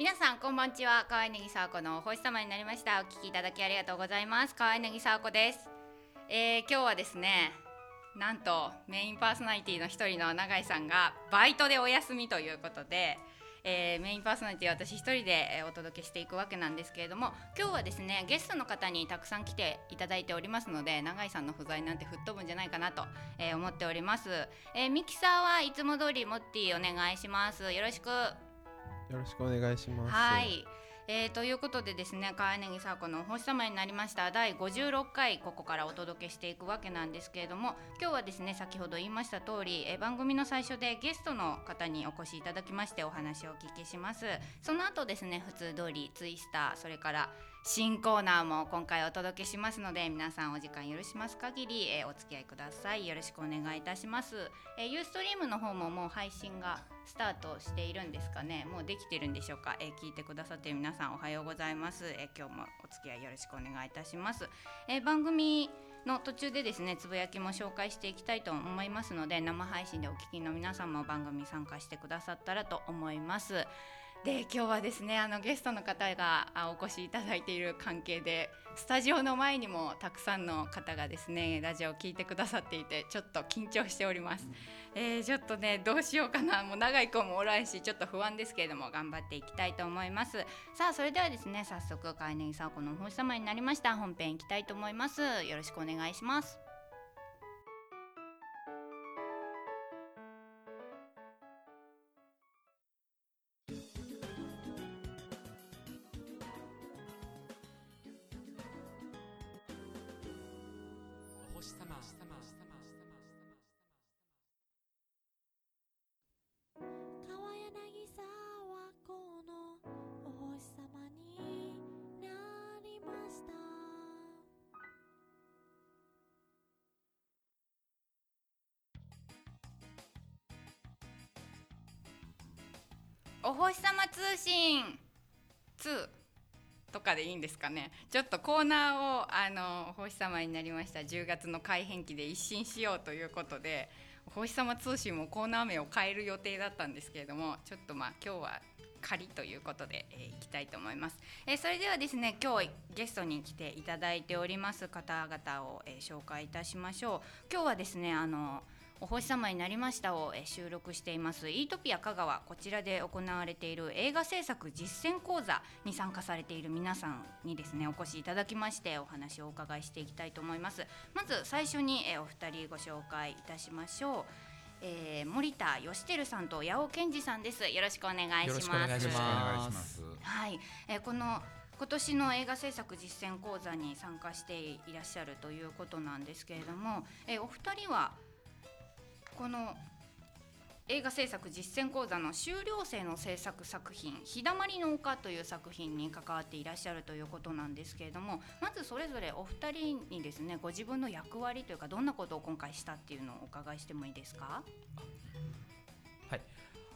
皆さんこんばんちは。川柳沢子のお星様になりました。お聞きいただきありがとうございます。川柳沢子です。今日はですね、なんとメインパーソナリティの一人の永井さんがバイトでお休みということで、メインパーソナリティは私一人でお届けしていくわけなんですけれども、今日はですねゲストの方にたくさん来ていただいておりますので、永井さんの不在なんて吹っ飛ぶんじゃないかなと、思っております。ミキサーはいつも通りモッティお願いします。よろしく。 よろしくお願いします。 はい、ということでですね、川柳沢子のお星様になりました第56回ここからお届けしていくわけなんですけれども、今日はですね先ほど言いました通り、番組の最初でゲストの方にお越しいただきましてお話をお聞きします。その後ですね普通通りツイスター、それから新コーナーも今回お届けしますので、皆さんお時間許します限り、お付き合いください。よろしくお願いいたします。ユーストリームの方ももう配信がスタートしているんですかね。もうできてるんでしょうか。聞いてくださっている皆さんおはようございます。今日もお付き合いよろしくお願いいたします。番組の途中でですねつぶやきも紹介していきたいと思いますので、生配信でお聞きの皆さんも番組参加してくださったらと思います。で、今日はですねゲストの方がお越しいただいている関係で、スタジオの前にもたくさんの方がですねラジオを聞いてくださっていて、ちょっと緊張しております。ちょっとねどうしようかな、もう長い子もおらんしちょっと不安ですけれども頑張っていきたいと思います。さあそれではですね早速川柳沢子のお星様になりました本編いきたいと思います。よろしくお願いします。 お星様。 川柳沢子のお星様になりました。 お星様通信2とかでいいんですかね。ちょっとコーナーをお星様になりました10月の改編期で一新しようということで、お星様通信もコーナー名を変える予定だったんですけれども、ちょっと今日は仮ということで、いきたいと思います。それではですね今日ゲストに来ていただいております方々を、紹介いたしましょう。今日はですねお星様になりましたを収録していますイートピア香川、こちらで行われている映画制作実践講座に参加されている皆さんにですねお越しいただきましてお話をお伺いしていきたいと思います。まず最初に、お二人ご紹介いたしましょう。森田義輝さんと八尾健二さんです。よろしくお願いします。 よろしくお願いします。 はい、今年の映画制作実践講座に参加していらっしゃるということなんですけれども、お二人はこの映画制作実践講座の修了生の制作作品日だまりの丘という作品に関わっていらっしゃるということなんですけれども、まずそれぞれお二人にですねご自分の役割というかどんなことを今回したっていうのをお伺いしてもいいですか。 はい、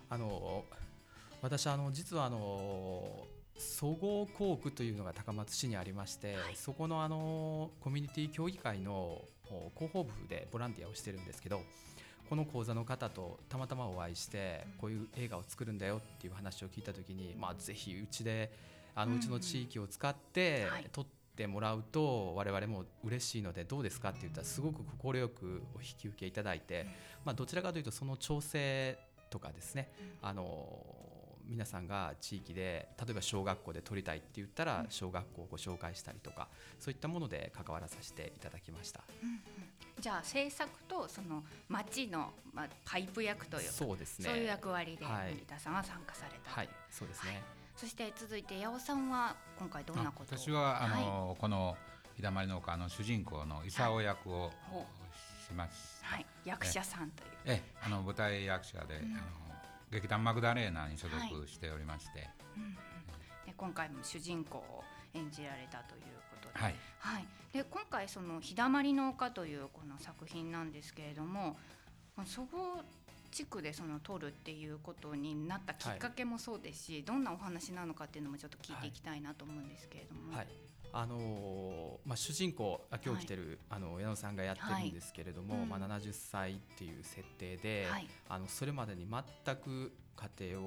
私実は総合工区というのが高松市にありまして、 はい、 そこのコミュニティ協議会の広報部でボランティアをしてるんですけど、この講座の方とたまたまお会いして、こういう映画を作るんだよっていう話を聞いたときに、ぜひうちでうちの地域を使って撮ってもらうと我々も嬉しいのでどうですかって言ったらすごく快くお引き受けいただいて、どちらかというとその調整とかですね、皆さんが地域で例えば小学校で撮りたいって言ったら小学校をご紹介したりとか、そういったもので関わらさせていただきました。 じゃあ制作とその町の、パイプ役というか、 そうですね、 そういう役割ではい、 森田さんは参加された。 はい、そうですね、はい、 そして続いて八尾さんは今回どんなことを。 私はこの日だまりの丘の主人公の功役をしました、 はい、役者さんという、 舞台役者で、劇団マグダレーナに所属しておりまして、 で今回も主人公を演じられたということで、 はいはい、で今回その日だまりの丘というこの作品なんですけれども、そこ地区でその撮るっていうことになったきっかけもそうですし、どんなお話なのかっていうのもちょっと聞いていきたいなと思うんですけれども、 はい、主人公今日来てる、矢野さんがやってるんですけれども、70歳っていう設定で、それまでに全く家庭を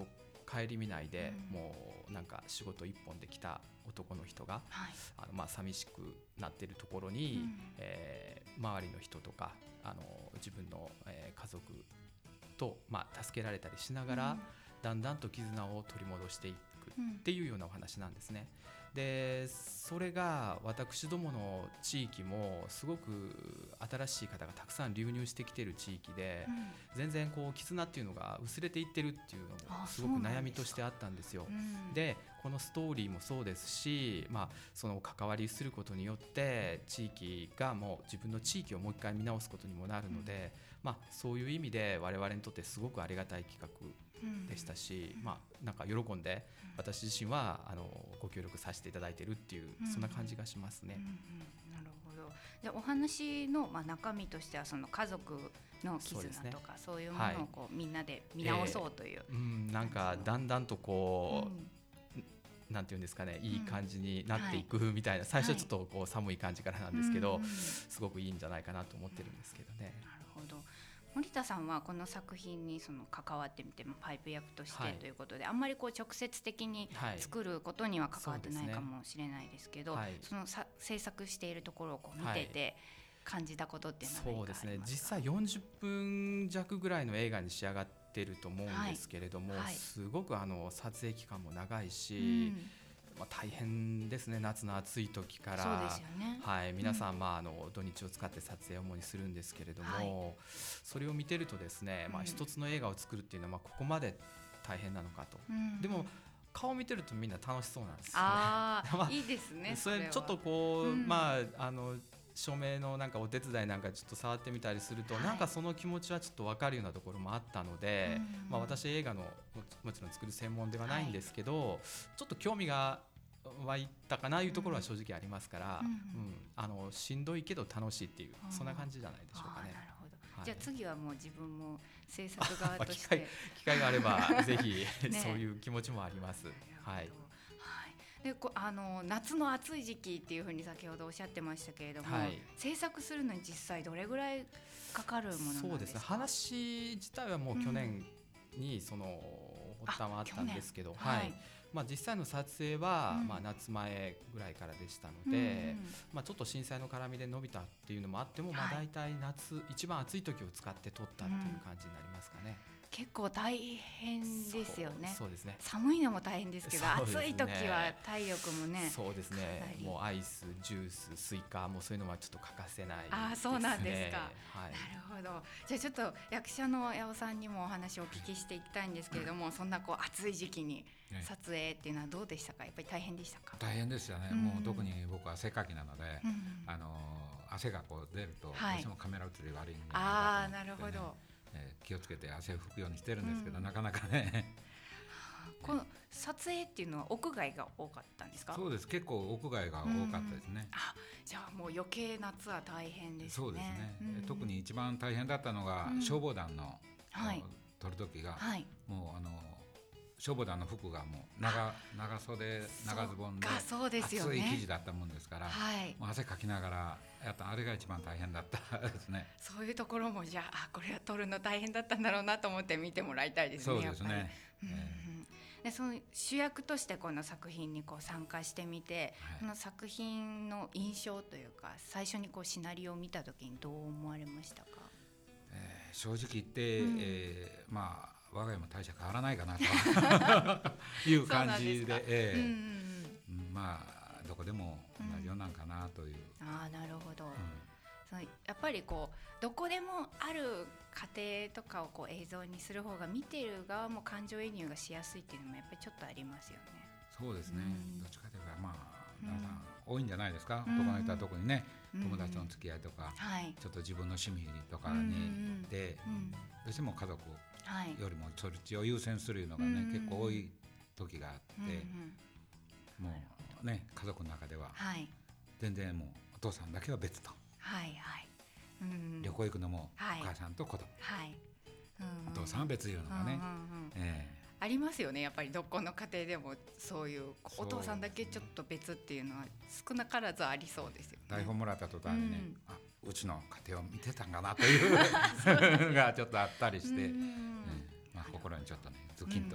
顧みないで、もうなんか仕事一本で来た男の人が、寂しくなっているところに、周りの人とか自分の、家族と、助けられたりしながら、だんだんと絆を取り戻していくっていうようなお話なんですね。でそれが私どもの地域もすごく新しい方がたくさん流入してきている地域で、全然こう絆っていうのが薄れていってるっていうのもすごく悩みとしてあったんですよ。でこのストーリーもそうですし、その関わりすることによって地域がもう自分の地域をもう一回見直すことにもなるので、そういう意味で我々にとってすごくありがたい企画でしたし、なんか喜んで私自身はご協力させていただいているっていう、そんな感じがしますね。 なるほど。じゃあお話の、中身としてはその家族の絆とかそういうものをこう、みんなで見直そうという、 なんかだんだんとこう、なんていうんですかね、いい感じになっていくみたいな、最初はちょっとこう寒い感じからなんですけど、すごくいいんじゃないかなと思ってるんですけどね。 なるほど。森田さんはこの作品にその関わってみてもパイプ役としてということで、あんまりこう直接的に作ることには関わってないかもしれないですけど、その制作しているところをこう見てて感じたことって何かありますか？ そうですね、実際40分弱ぐらいの映画に仕上がっていると思うんですけれども、すごく撮影期間も長いし、大変ですね。夏の暑い時から、 そうですよね。 皆さん、土日を使って撮影を主にするんですけれども、それを見てるとですね、一つの映画を作るっていうのは、ここまで大変なのかと、でも顔見てるとみんな楽しそうなんですよね。 いいですね。 それちょっとこう、照明のなんかお手伝いなんかちょっと触ってみたりすると、なんかその気持ちはちょっと分かるようなところもあったので、私映画のもちろん作る専門ではないんですけど、ちょっと興味が湧いたかないうところは正直ありますから、しんどいけど楽しいっていう、そんな感じじゃないでしょうかね。 なるほど。じゃあ次はもう自分も制作側として機会があればぜひそういう気持ちもあります。 で夏の暑い時期っていうふうに先ほどおっしゃってましたけれども、制作するのに実際どれぐらいかかるものなんですか？ そうですね、話自体はもう去年にその発端はあったんですけど、実際の撮影は、夏前ぐらいからでしたので、ちょっと震災の絡みで伸びたっていうのもあっても、だいたい夏一番暑い時を使って撮ったっていう感じになりますかね。 結構大変ですよね。 そうですね。 寒いのも大変ですけど、暑い時は体力もね。 そうですね。もうアイス、ジュース、スイカ、もうそういうのはちょっと欠かせないですね。 そうなんですか。なるほど。じゃあちょっと役者の八尾さんにもお話をお聞きしていきたいんですけれども、そんなこう暑い時期に撮影っていうのはどうでしたか？やっぱり大変でしたか？ 大変ですよね。もう特に僕は汗かきなので、汗がこう出るとどうしてもカメラ映り悪いんじゃないかと思ってね。 なるほど。 気をつけて汗を拭くようにしてるんですけど、なかなかね。 この撮影っていうのは屋外が多かったんですか？ そうです。結構屋外が多かったですね。 じゃあもう余計夏は大変ですね。 そうですね。特に一番大変だったのが消防団の撮る時が、もう消防団の服がもう長袖長ズボンで厚い生地だったもんですから、もう汗かきながらやったあれが一番大変だったですね。 そういうところもじゃあこれは撮るの大変だったんだろうなと思って見てもらいたいですね。 そうですね。 でその主役としてこの作品にこう参加してみて、この作品の印象というか最初にこうシナリオを見た時にどう思われましたか？ 正直言って、我が家も大した変わらないかなという感じで、どこでも同じようなんかなという。 なるほど。やっぱりこうどこでもある家庭とかをこう映像にする方が見ている側も感情移入がしやすいっていうのもやっぱりちょっとありますよね。 そうですね。どっちかというと皆さん多いんじゃないですか。男の人は特にね、友達との付き合いとか、ちょっと自分の趣味とかにで、どうしても家族よりもそっちを優先するのがね、結構多い時があって、もうね家族の中では全然もうお父さんだけは別と、旅行行くのもお母さんと子供、お父さんは別いうのがね、 ありますよね。やっぱりどこの家庭でもそういうお父さんだけちょっと別っていうのは少なからずありそうですよね。 台本もらった途端にね、うちの家庭を見てたんかなというのがちょっとあったりして、心にちょっとねズキンと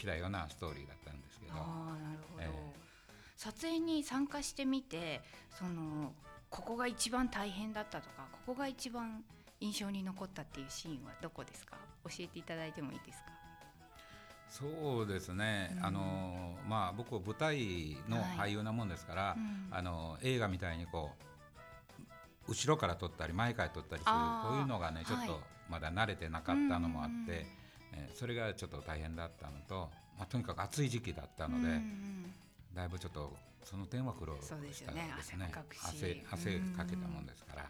きたようなストーリーだったんですけど。 なるほど、撮影に参加してみてここが一番大変だったとか、ここが一番印象に残ったっていうシーンはどこですか？教えていただいてもいいですか？ そうですね、僕は舞台の俳優なもんですから、映画みたいにこう後ろから撮ったり前から撮ったりするこういうのがねちょっとまだ慣れてなかったのもあって、それがちょっと大変だったのと、とにかく暑い時期だったので、だいぶちょっとその点は苦労したですね。汗かけたもんですから。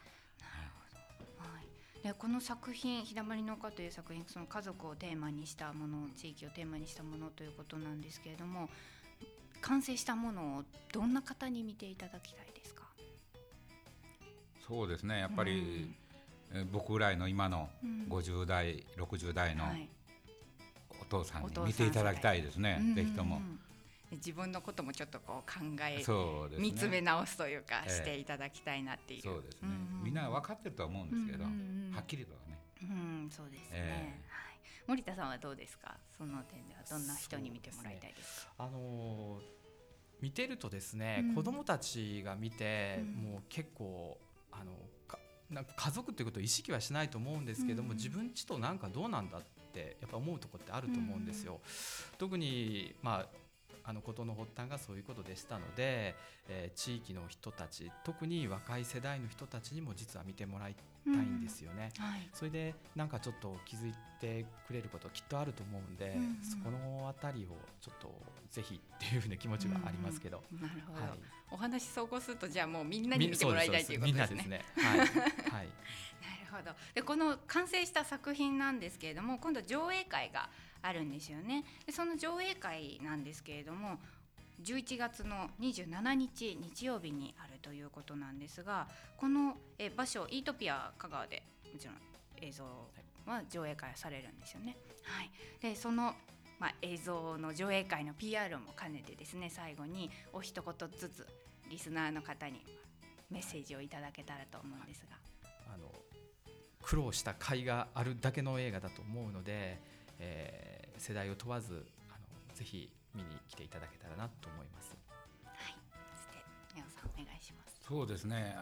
でこの作品「日だまりの丘」という作品、その家族をテーマにしたもの、地域をテーマにしたものということなんですけれども、完成したものをどんな方に見ていただきたいですか？ そうですね、やっぱり、僕ぐらいの今の50代、60代のお父さんに見ていただきたいですね、ぜひとも。 自分のこともちょっとこう考え、 そうですね、 見つめ直すというか、していただきたいなっていう。 そうですね、みんな分かってるとは思うんですけど、はっきりとはね。 そうですね、森田さんはどうですか？その点ではどんな人に見てもらいたいですか？ 見てるとですね、子どもたちが見て、もう結構なんか家族っていうことを意識はしないと思うんですけども、自分ちとなんかどうなんだってやっぱ思うところってあると思うんですよ。特にことの発端がそういうことでしたので、地域の人たち、特に若い世代の人たちにも実は見てもらいたいんですよね。それでなんかちょっと気づいてくれることきっとあると思うんで、そこのあたりをちょっとぜひっていうふうな気持ちがありますけど。 なるほど、お話総合するとじゃあもうみんなに見てもらいたいということですね。 みんなですね。はい。 なるほど。でこの完成した作品なんですけれども、今度上映会があるんですよね。でその上映会なんですけれども、11月の27日日曜日にあるということなんですが、この場所イートピア香川でもちろん映像は上映会されるんですよね。でその映像の上映会の PR も兼ねてですね、最後にお一言ずつリスナーの方にメッセージをいただけたらと思うんですが、 苦労した甲斐があるだけの映画だと思うので、世代を問わずぜひ見に来ていただけたらなと思います。 そして宮尾さんお願いします。 そうですね、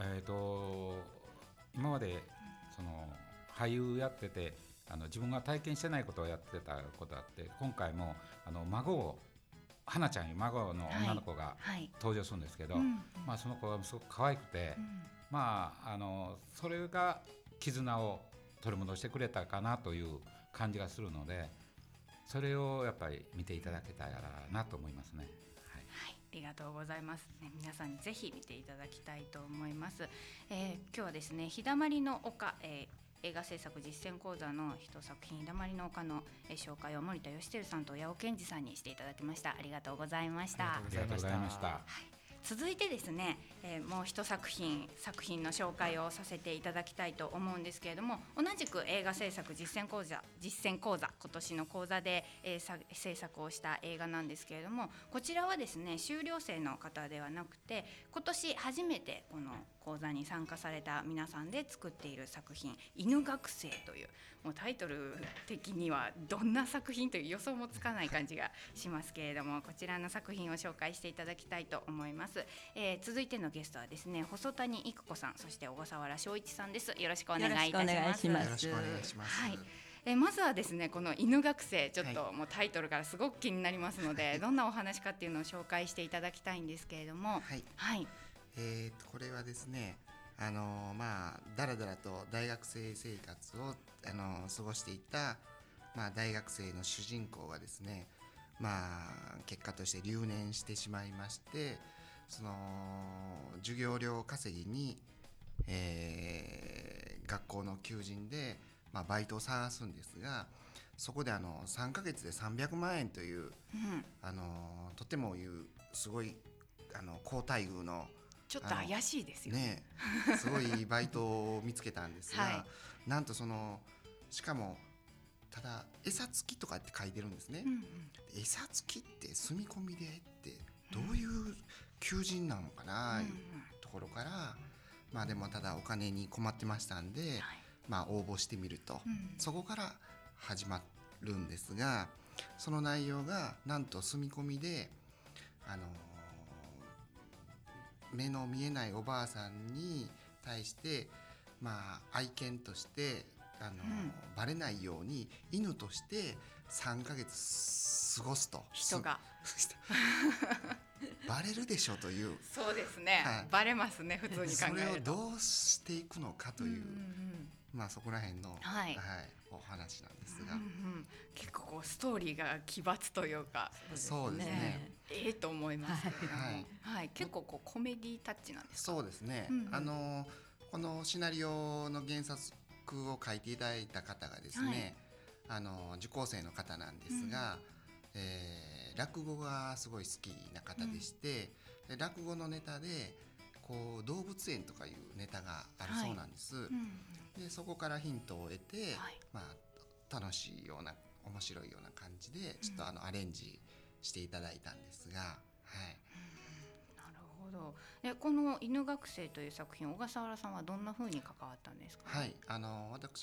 今までその俳優やってて自分が体験してないことをやってたことあって、今回も孫を花ちゃんに孫の女の子が登場するんですけど、その子がすごく可愛くて、それが絆を取り戻してくれたかなという感じがするので、それをやっぱり見ていただけたらなと思いますね。 ありがとうございます、皆さんにぜひ見ていただきたいと思います。今日はですね、日だまりの丘、映画制作実践講座の一作品日だまりの丘の紹介を森田義輝さんと八尾健二さんにしていただきました。ありがとうございました。 ありがとうございました。 続いてですね、もう一作品の紹介をさせていただきたいと思うんですけれども、同じく映画制作実践講座今年の講座で、制作をした映画なんですけれども、こちらはですね修了生の方ではなくて、今年初めてこの講座に参加された皆さんで作っている作品、犬学生という、もうタイトル的にはどんな作品という予想もつかない感じがしますけれども、こちらの作品を紹介していただきたいと思います。続いてのゲストはですね、細谷育子さん、そして小笠原翔一さんです。よろしくお願いいたします。 よろしくお願いします。 まずはですね、この犬学生、ちょっともうタイトルからすごく気になりますので、どんなお話かっていうのを紹介していただきたいんですけれども、 これはですね、だらだらと大学生生活を過ごしていた、大学生の主人公がですね、結果として留年してしまいまして、その授業料稼ぎに、学校の求人で、バイトを探すんですが、そこで3ヶ月で300万円という、とてもすごい高待遇のちょっと怪しいですよね。 すごいバイトを見つけたんですが、なんとしかもただ餌付きとかって書いてるんですね。餌付きって住み込みでってどういう求人なのかな、いうところから、でもただお金に困ってましたんで、応募してみると、そこから始まるんですが、 その内容がなんと住み込みで、目の見えないおばあさんに対して、愛犬としてバレないように犬として3ヶ月過ごすと人がバレるでしょという。 そうですね、バレますね、普通に考えると。 それをどうしていくのかという、そこら辺の、お話なんですが、 結構こうストーリーが奇抜というか、 そうですね、 と思いますけども、結構こうコメディタッチなんですか？ そうですね、このシナリオの原作を書いていただいた方がですね、受講生の方なんですが、落語がすごい好きな方でして、落語のネタでこう動物園とかいうネタがあるそうなんです、でそこからヒントを得て、楽しいような面白いような感じでちょっとアレンジしていただいたんですが、なるほど。でこの犬学生という作品、小笠原さんはどんな風に関わったんですか？ 私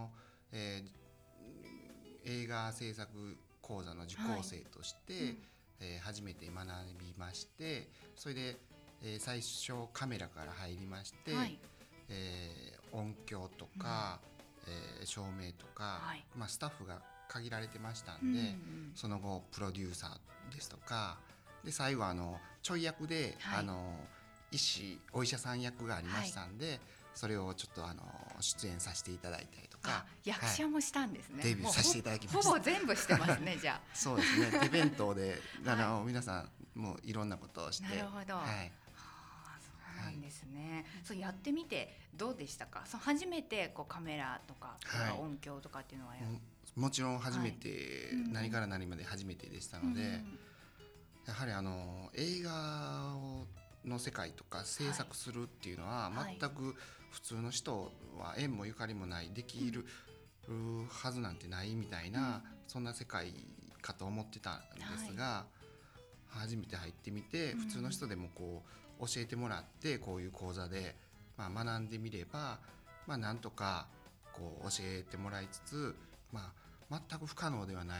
映画制作講座の受講生として、初めて学びまして、それで、最初カメラから入りまして、音響とか、照明とか、スタッフが限られてましたんで、その後プロデューサーですとかで、最後ちょい役で、お医者さん役がありましたんで、それをちょっと出演させていただいたりとか、 役者もしたんですね。 デビューさせていただきました。 ほぼ全部してますねじゃあ。 そうですね、手弁当で皆さんもういろんなことをして。 なるほど、そうなんですね。そうやってみてどうでしたか？初めてこうカメラとか、音響とかっていうのはもちろん初めて、何から何まで初めてでしたので、やはり映画の世界とか制作するっていうのは全く普通の人は縁もゆかりもない、できるはずなんてないみたいな、そんな世界かと思ってたんですが、初めて入ってみて、普通の人でもこう教えてもらって、こういう講座で学んでみれば、なんとかこう教えてもらいつつ、全く不可能ではない、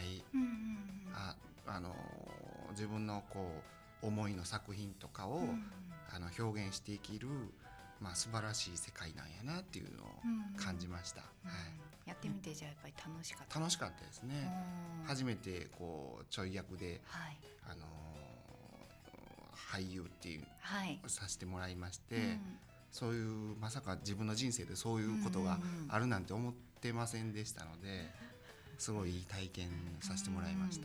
自分のこう思いの作品とかを、表現していける、素晴らしい世界なんやなっていうのを感じました。 やってみてじゃあやっぱり楽しかった？ 楽しかったですね。初めてこうちょい役で、俳優っていう、させてもらいまして、そういうまさか自分の人生でそういうことがあるなんて思ってませんでしたので、すごいいい体験させてもらいました。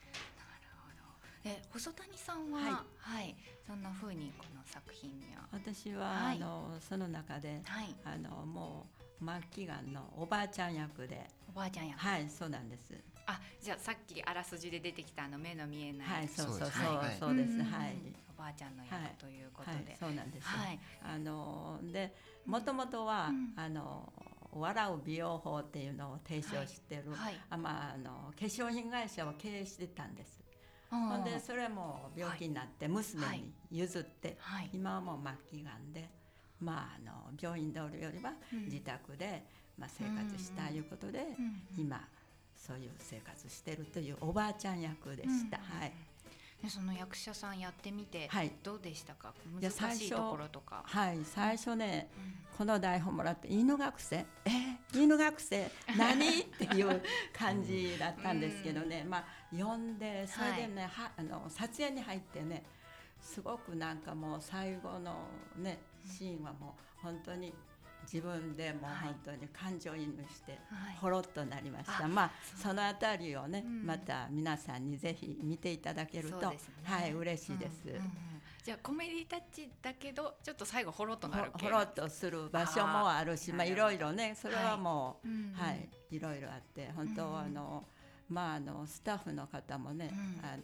細谷さんは、そんな風にこの作品には。 私は、その中で、もう末期がんのおばあちゃん役で。 おばあちゃん役。 そうなんです。 じゃあさっきあらすじで出てきた目の見えない。 そうです。はい。 おばあちゃんの役ということで。 そうなんです。で、もともとは笑う美容法っていうのを提唱してる、化粧品会社を経営してたんです。ほんでそれも病気になって娘に譲って、今はもう末期がんで、病院でおるよりは自宅で、生活したいうことで、今そういう生活してるというおばあちゃん役でした。 でその役者さんやってみてどうでしたか？難しいところとか。 最初ね、この台本もらって犬学生犬学生何っていう感じだったんですけどね、読んでそれでね、撮影に入ってね、すごくなんかもう最後のねシーンはもう本当に自分でも本当に感情移入してほろっとなりました。そのあたりをね、また皆さんにぜひ見ていただけると、嬉しいです。 じゃあコメディタッチだけどちょっと最後ほろっとなるほろっとする場所もあるし、いろいろね、それはもういろいろあって、本当スタッフの方もね、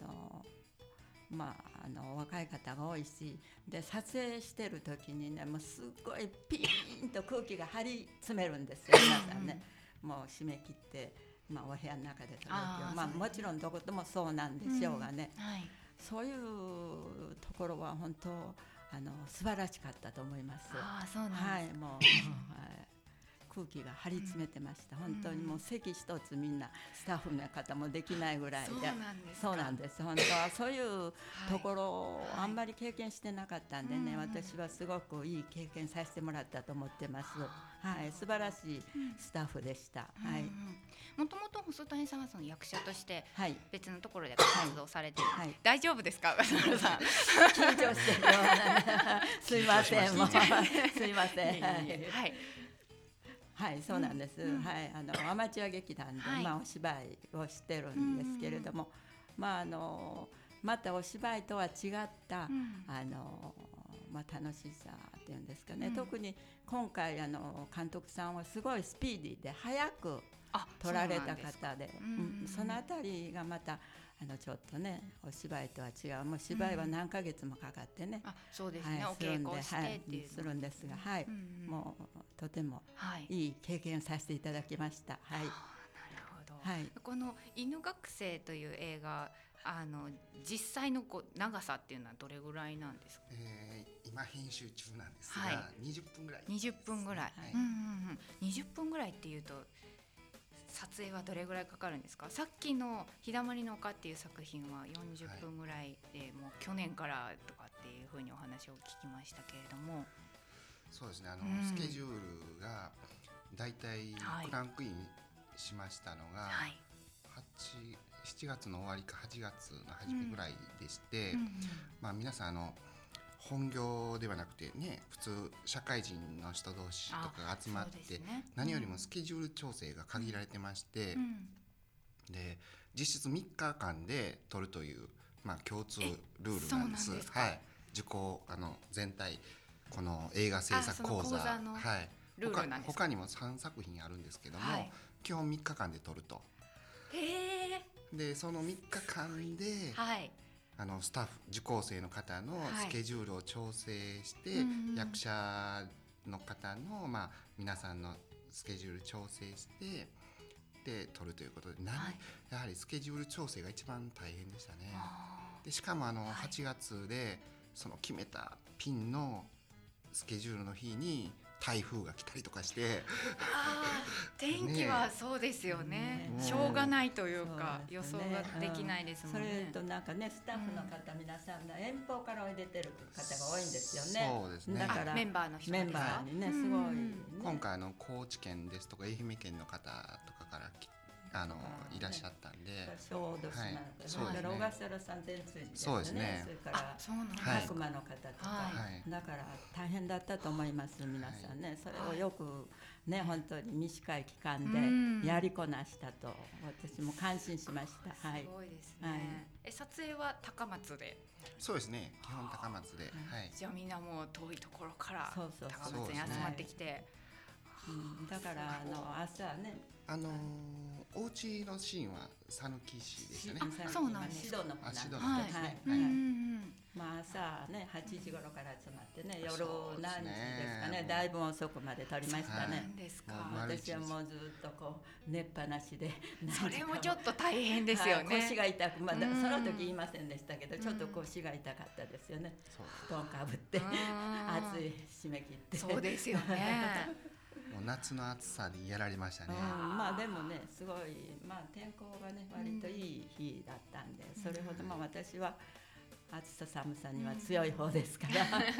若い方が多いし、で撮影してる時にね、もうすごいピーンと空気が張り詰めるんですよ、皆さんね。もう締め切って、お部屋の中で撮る時は、もちろんどこともそうなんでしょうがね、そういうところは本当素晴らしかったと思います。 そうなんです。 空気が張り詰めてました、本当にもう席一つみんなスタッフの方もできないぐらいで、そうなんです、本当はそういうところをあんまり経験してなかったんでね、私はすごくいい経験させてもらったと思ってます。はい、素晴らしいスタッフでした。はい。 もともと細谷さんはその役者として別のところで活動されている、はいはい、大丈夫ですか、笠原さん。 緊張してるよすいません、もうすいません。はい。はい、そうなんです。はい、アマチュア劇団で、まあお芝居をしてるんですけれども、まあまたお芝居とは違ったまあ楽しさっていうんですかね。特に今回監督さんはすごいスピーディーで早く撮られた方で、そのあたりがまたちょっとねお芝居とは違う、もう芝居は何ヶ月もかかってね、 そうですね、お稽古してっていうするんですが、はい、もうとてもいい経験させていただきました。はい。なるほど。はい。この犬学生という映画、実際の長さっていうのはどれぐらいなんですか。 今編集中なんですが、20分ぐらい。 20分ぐらい。20分ぐらいっていうと。撮影はどれぐらいかかるんですか。さっきの日だまりの丘っていう作品は40分ぐらいで、もう去年からとかっていうふうにお話を聞きましたけれども。 そうですね、スケジュールがだいたいクランクインしましたのが、7月の終わりか8月の初めぐらいでして、まあ皆さん本業ではなくてね、普通社会人の人同士とかが集まって、何よりもスケジュール調整が限られてまして、で実質3日間で撮るという、まあ、共通ルールなんです。はい、受講全体この映画制作講座、はい、他にも3作品あるんですけども、基本3日間で撮ると。でその3日間で、スタッフ受講生の方のスケジュールを調整して、役者の方の、まあ、皆さんのスケジュール調整してで撮るということで、やはりスケジュール調整が一番大変でしたね。でしかも8月でその決めたピンのスケジュールの日に台風が来たりとかして、 天気はそうですよね、しょうがないというか、予想ができないですもんね。 それとなんかね、スタッフの方、皆さん遠方からおいでてる方が多いんですよね。 そうですね。 だからメンバーの人メンバーにね、すごい、 今回高知県ですとか愛媛県の方とかからいらっしゃったんで、 小豆島の方、それから小笠原さん天水寺ですね。それから白馬の方とか、だから大変だったと思います、皆さんね。それをよくね、本当に短い期間でやりこなしたと、私も感心しました。 すごいですね。撮影は高松で。 そうですね、基本高松で。 じゃあみんなもう遠いところから高松に集まってきて、 だから朝ね、 お家のシーンは讃岐市でしたね。 そうなんです。 指導の方なんですね。まあ朝ね8時頃から集まってね、夜何時ですかね、だいぶ遅くまで撮りましたね。私はもうずっとこう寝っぱなしで、 それもちょっと大変ですよね。 腰が痛く、まだその時言いませんでしたけど、ちょっと腰が痛かったですよね。布団かぶって暑い締め切って。 そうですよね。 もう夏の暑さにやられましたね。 まあでもね、すごい、まあ天候がね割といい日だったんで、それほどまあ私は暑さ寒さには強い方ですから。なる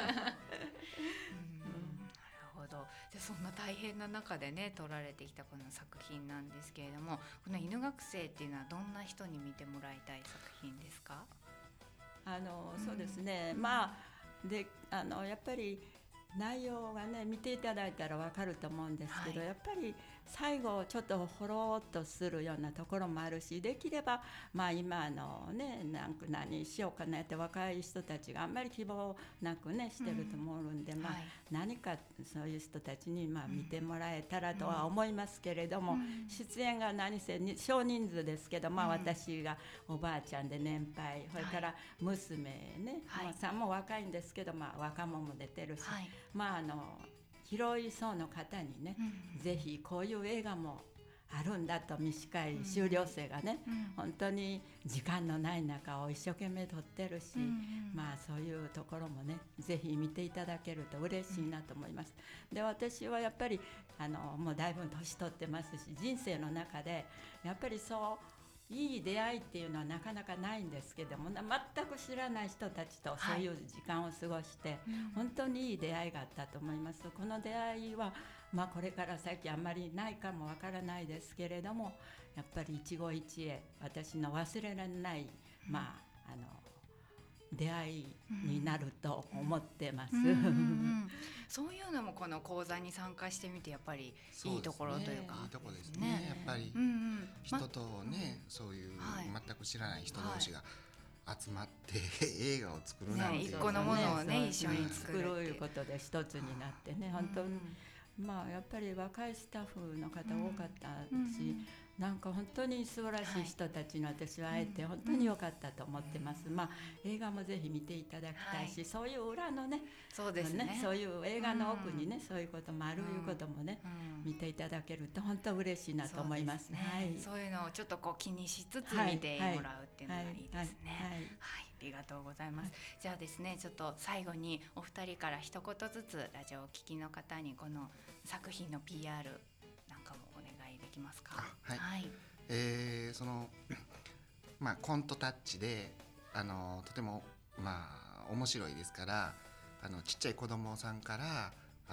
ほど。じゃそんな大変な中でね撮られてきたこの作品なんですけれども、この犬学生っていうのはどんな人に見てもらいたい作品ですか？ そうですね。まあでやっぱり内容がね見ていただいたら分かると思うんですけど、やっぱり最後ちょっとほろっとするようなところもあるし、できればまあ今ね何しようかなって若い人たちがあんまり希望なくねしてると思うんで、まあ何かそういう人たちにまあ見てもらえたらとは思いますけれども、出演が何せ少人数ですけど、まあ私がおばあちゃんで年配、それから娘ね、さんも若いんですけど、まあ若者も出てるし、まあ広い層の方にね、ぜひこういう映画もあるんだと、短い修了生がね、本当に時間のない中を一生懸命撮ってるし、まあそういうところもねぜひ見ていただけると嬉しいなと思います。で私はやっぱりもうだいぶ年取ってますし、人生の中でやっぱりそういい出会いっていうのはなかなかないんですけども、全く知らない人たちとそういう時間を過ごして、本当にいい出会いがあったと思います。この出会いはまあこれから先あんまりないかもわからないですけれども、やっぱり一期一会私の忘れられない、まあ出会いになると思ってます。 そういうのもこの講座に参加してみてやっぱりいいところというか、 いいところですね。やっぱり人とね、そういう全く知らない人同士が集まって映画を作るなんて、 一個のものをね一緒に作るということで一つになってね、本当にまあやっぱり若いスタッフの方多かったし、なんか本当に素晴らしい人たちに私は会えて本当に良かったと思ってます。まあ映画もぜひ見ていただきたいし、そういう裏のね、 そうですね、 そういう映画の奥にね、そういうこともあるいうこともね、見ていただけると本当嬉しいなと思います。 そういうのをちょっとこう気にしつつ見てもらうっていうのがいいですね。はい、ありがとうございます。じゃあですね、ちょっと最後にお二人から一言ずつラジオをお聞きの方にこの作品の PR なんかもお願いできますか。 はい。そのまあコントタッチでとてもまあ面白いですから、ちっちゃい子供さんから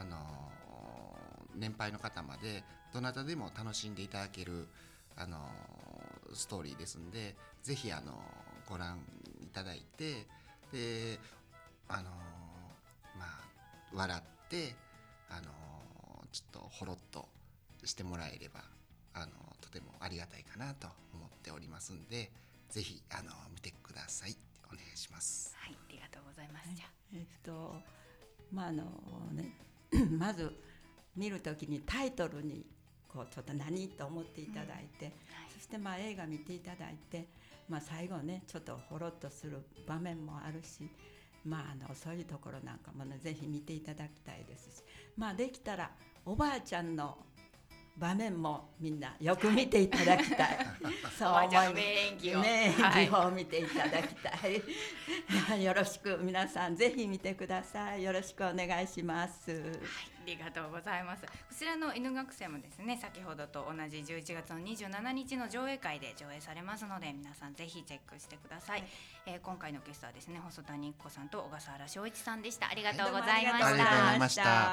年配の方までどなたでも楽しんでいただけるストーリーですんで、ぜひご覧いただいて、でまあ笑ってちょっとほろっとしてもらえればとてもありがたいかなと思っておりますんで、ぜひ見てください。お願いします。 はい、ありがとうございます。じゃあまあねまず見るときにタイトルにこうちょっと何と思っていただいて、そしてまあ映画見ていただいて、まあ最後ねちょっとほろっとする場面もあるし、まあそういうところなんかもねぜひ見ていただきたいですし、まあできたらおばあちゃんの場面もみんなよく見ていただきたい。 そう思います。名演技を見ていただきたい。よろしく皆さんぜひ見てください。よろしくお願いします。はい、 ありがとうございます。こちらの犬学生もですね、先ほどと同じ11月の27日の上映会で上映されますので、皆さんぜひチェックしてください。今回のゲストはですね、細谷一子さんと小笠原翔一さんでした。ありがとうございました。 ありがとうございました。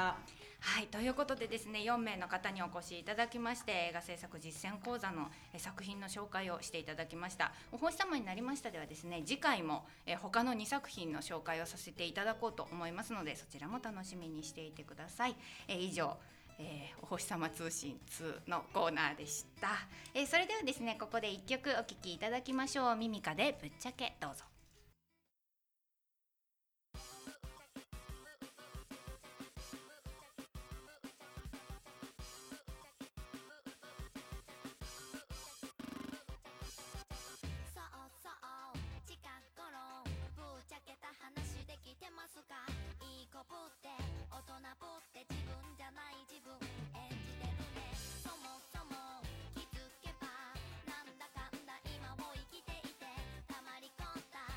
はい、ということでですね、4名の方にお越しいただきまして、映画制作実践講座の作品の紹介をしていただきました。お星様になりましたではですね、次回も他の2作品の紹介をさせていただこうと思いますので、そちらも楽しみにしていてください。以上、お星様通信2のコーナーでした。それではですね、ここで1曲お聴きいただきましょう。ミミカでぶっちゃけ、どうぞ。 なんだかんだ今を生きていてたまり込んだ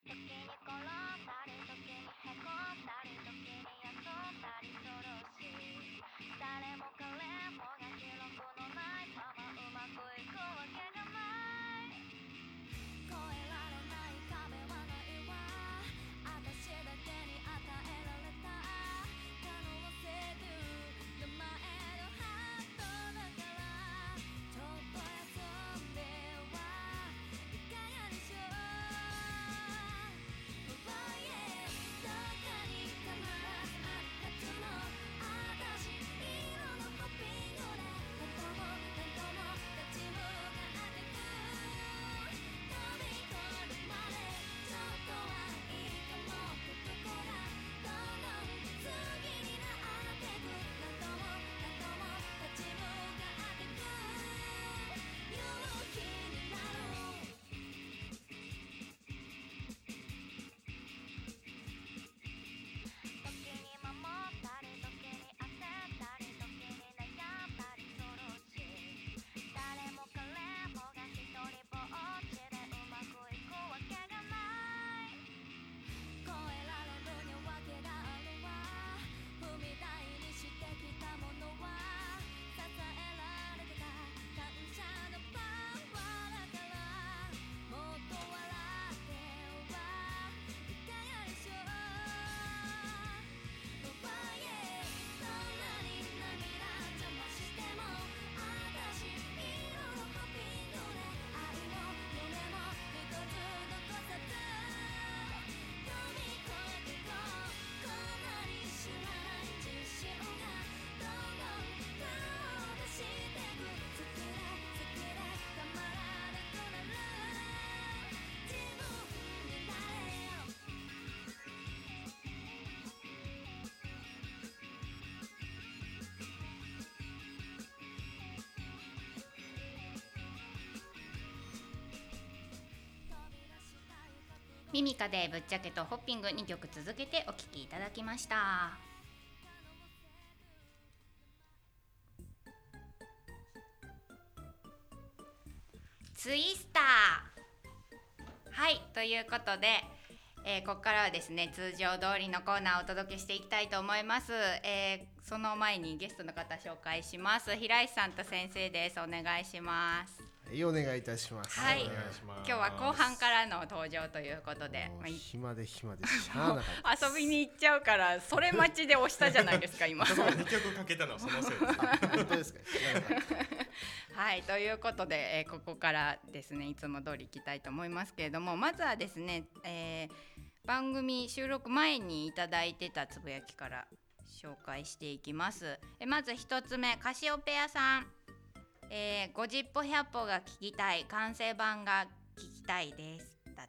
時に転んだり時にへこんだり時に遊んだりするし、誰も彼もが記録のないままうまくいくわけがない。越えられない壁はないわ、私だけに与えられた可能性という名前のハートだから、ちょっと休んではいかがでしょう。どこに必ずあるはずの私色のホッピングで何度も立ち向かってく、飛び越えるまでちょっとはいいかもってとこがどんどん次になってく、何度も立ち向かってく勇気になる。時に守ったり時に焦ったり時に悩んだりするし、誰も彼もが一人ぼっちでうまくいくわけがない。越えられるにわけがあるわ、踏み台にしてきたものは支えられてた感謝のパワーだから、もっと笑ってはいかがでしょう。どんなに涙邪魔しても私色のホッピングで愛も夢も一つ残さず飛び越えてこう。こんなに知らない自信がどんどん顔を出してく、好きでたまらなくなる自分になれよ。 ミミカでぶっちゃけとホッピング2曲続けてお聴きいただきました。ツイスター。はい、ということで、ここからはですね通常通りのコーナーをお届けしていきたいと思います。その前にゲストの方紹介します。平石さんと先生です。お願いします。 はい、お願いいたします。 はい、 お願いします。 今日は後半からの登場ということで、 暇でしゃあなかった。 遊びに行っちゃうからそれ待ちで押したじゃないですか今。 2曲かけたのはそのせいです。 本当ですか。 はい、ということで、ここからですねいつも通り行きたいと思いますけれども、まずはですね、番組収録前にいただいてたつぶやきから紹介していきます。まず一つ目、カシオペアさん、50歩100歩が聞きたい、完成版が聞きたいですだって。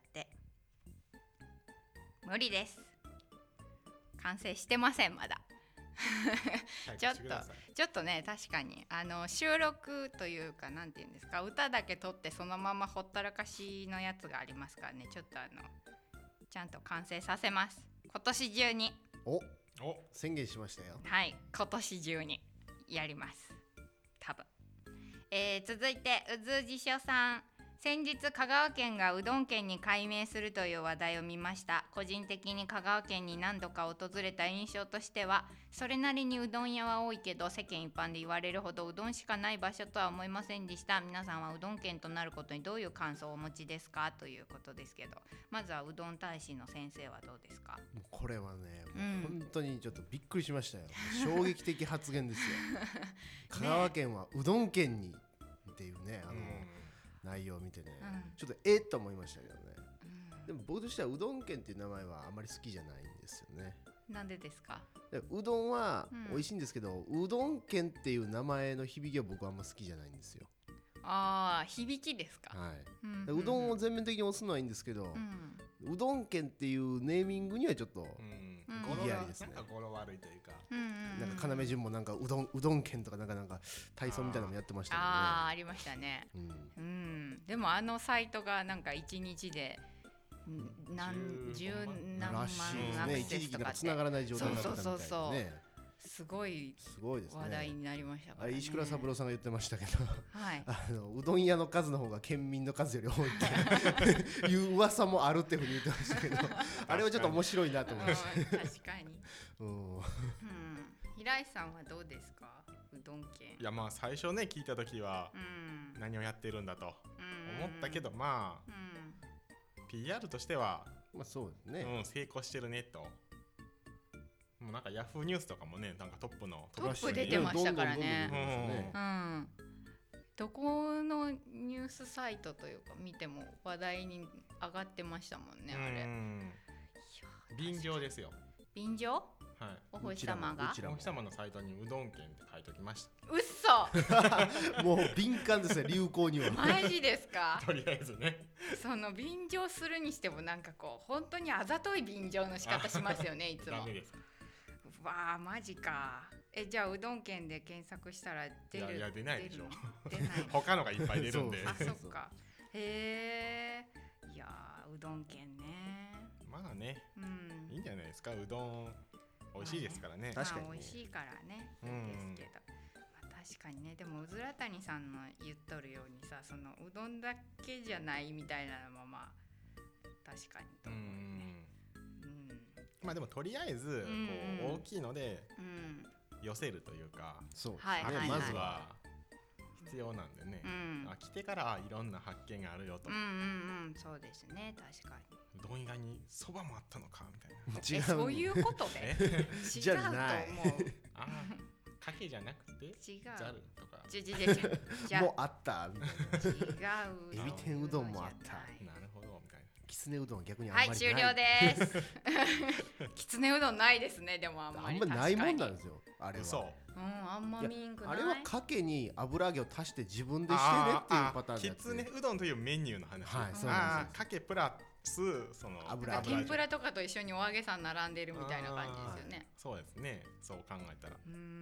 無理です、完成してませんまだ。ちょっとね、確かに収録というかなんていうんですか、歌だけ撮ってそのままほったらかしのやつがありますからね、ちょっとちゃんと完成させます、今年中に。 お宣言しましたよ。 はい、今年中にやります多分。続いてうずじしょさん、先日香川県がうどん県に改名するという話題を見ました。個人的に香川県に何度か訪れた印象としては、それなりにうどん屋は多いけど世間一般で言われるほどうどんしかない場所とは思いませんでした。皆さんはうどん県となることにどういう感想をお持ちですかということですけど、まずはうどん大使の先生はどうですか？ これはね、もう本当にちょっとびっくりしましたよ。衝撃的発言ですよ。香川県はうどん県にっていうね、内容を見てね、ちょっとと思いましたけどね、でも僕としてはうどん県っていう名前はあまり好きじゃないんですよね。 なんでですか？ うどんは美味しいんですけど、うどん県っていう名前の響きは僕はあんま好きじゃないんですよ。 ああ、響きですか？ はい、うどんを全面的に押すのはいいんですけど、うどん県っていうネーミングにはちょっと意義ありですね。 なんか語呂悪いというか、 なんか要潤もなんかうどん県とかなんか体操みたいなのもやってましたけどね。 ありましたね。でもサイトがなんか1日で十何万アクセスとかって、 繋がらない状態だったみたいなね。 すごいですね。 話題になりましたからね。 石倉三郎さんが言ってましたけど、 はい、 うどん屋の数の方が県民の数より多いっていう噂もあるっていうふうに言ってましたけどあれはちょっと面白いなと思いました。 確かに、平井さんはどうですか、うどん県。 いやまあ最初ね聞いた時は何をやってるんだと思ったけど、まあ、PR としては、 まあそうですね、 成功してるねと。もうなんかヤフーニュースとかもね、なんかトップ出てましたからね。どこのニュースサイトというか見ても話題に上がってましたもんね、あれ。 便乗ですよ。 便乗？ はい。 お星様が。 お星様のサイトにうどん県って書いておきました。 うっそ。 もう敏感ですね、流行には。 マジですか。 とりあえずね。 その便乗するにしてもなんかこう本当にあざとい便乗の仕方しますよねいつも。 ダメですか。 わあマジか。じゃあうどん県で検索したら出る？ いや出ないでしょ。 出ない。 他のがいっぱい出るんで。 あ、そっか。へえ。いやうどん県ね。 まあね、いいんじゃないですか。うどん美味しいですからね。 確かに美味しいからね。ですけど。確かにね。でもうずら谷さんの言っとるようにさ、そのうどんだけじゃないみたいなのもまあ確かにと思うね。 まあでもとりあえずこう大きいので寄せるというか、 そうまずは必要なんでね。来てからいろんな発見があるよと。 そうですね、確かに。 うどん以外にそばもあったのかみたいな。 そういうことで。 じゃない。 あ、かけじゃなくてざるとか。 もうあったみたいな。 違う。 エビ天うどんもあった。 なるほどみたいな。 きつねうどんは逆にあんまりない。 はい、終了です。きつねうどんないですね、でもあんまり。 ないもんなんですよ、あれは。 そう。 あんま見んくない。 あれはかけに油揚げを足して自分でしてねっていうパターンで。 きつねうどんというメニューの話。 はい、そうなんです。 かけプラスその油揚げ。天ぷらとかと一緒にお揚げさん並んでるみたいな感じですよね。 そうですね。そう考えたら。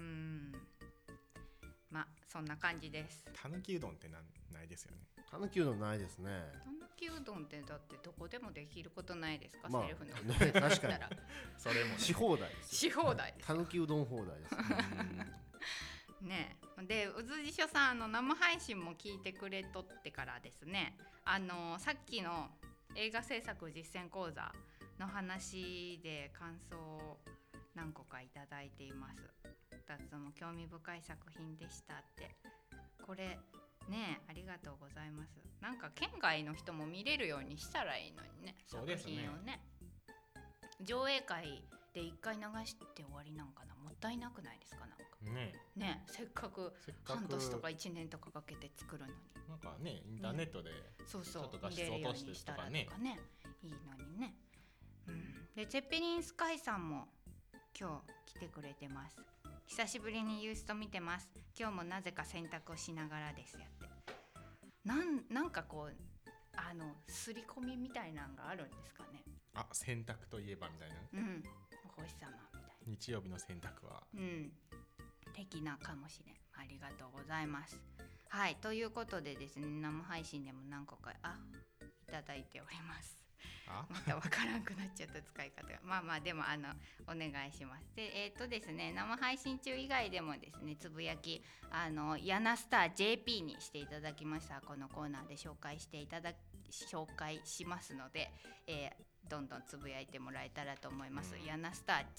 まあそんな感じです。 たぬきうどんってないですよね。 たぬきうどんないですね。 たぬきうどんってだってどこでもできることないですか、 まあ、 セルフの。 ね、確かに。 それも、ね、 し放題です。 し放題です。 たぬきうどん放題です。 ね。で、うずじしょさん生配信も聞いてくれとってからですね。さっきの映画制作実践講座の話で感想を何個かいただいています。2つも興味深い作品でしたって。これね、ありがとうございます。なんか県外の人も見れるようにしたらいいのにね、作品をね。上映会で1回流して終わりなんかな、もったいなくないですか、なんかね、せっかく半年とか1年とかかけて作るのに、 なんかね、インターネットでちょっと画質落としてとかね、 いいのにね。でツェッペリンスカイさんも今日来てくれてます。久しぶりにユースト見てます。今日もなぜか洗濯をしながらですやって。なんかこう刷り込みみたいなのがあるんですかね。 あ、洗濯といえばみたいな。 お星様みたいな。 日曜日の洗濯は。 的なかもしれん。ありがとうございます。はい、ということでですね、生配信でも何個かいただいております。また分からんくなっちゃった使い方が。まあでもお願いします。でですね、生配信中以外でもですね、つぶやきヤナスター JP にしていただきました。このコーナーで紹介しますので、どんどんつぶやいてもらえたらと思います。ヤナスター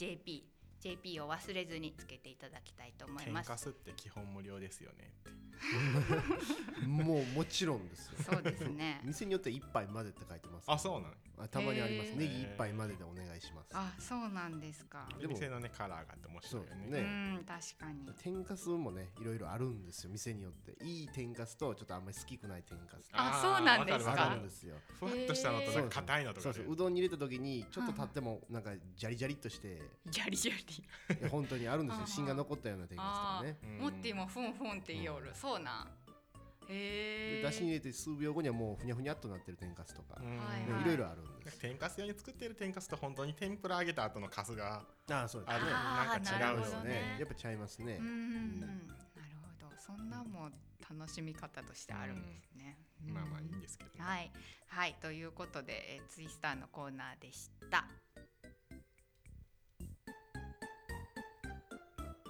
JP を忘れずにつけていただきたいと思います。 天かすって基本無料ですよねって。 もちろんですよ。 そうですね。 店によって一杯までって書いてます。 あ、そうなの。 たまにあります。ネギ一杯まででお願いします。 あ、そうなんですか。 で店のねカラーがあって面白いよね。 確かに。 天かすもねいろいろあるんですよ、店によって。いい天かすとちょっとあんまり好きくない天かす。 あ、そうなんですか。 あるんですよ。 ふわっとしたのとなんか硬いのとか。 そう、うどんに入れた時にちょっと経ってもなんかジャリジャリっとして。 ジャリジャリ。 いや本当にあるんですよ。芯が残ったような天かすとかね。 持ってもふんふんって言いよる。そうなん。 だしに入れて数秒後にはもうふにゃふにゃっとなってる天かすとかいろいろあるんです。 天かす用に作ってる天かすと本当に天ぷら揚げた後のかすがそうある。なんか違うよね。やっぱ違いますね。 なるほど。そんなも楽しみ方としてあるんですね。 まあいいんですけど。 はいということでツイスターのコーナーでした。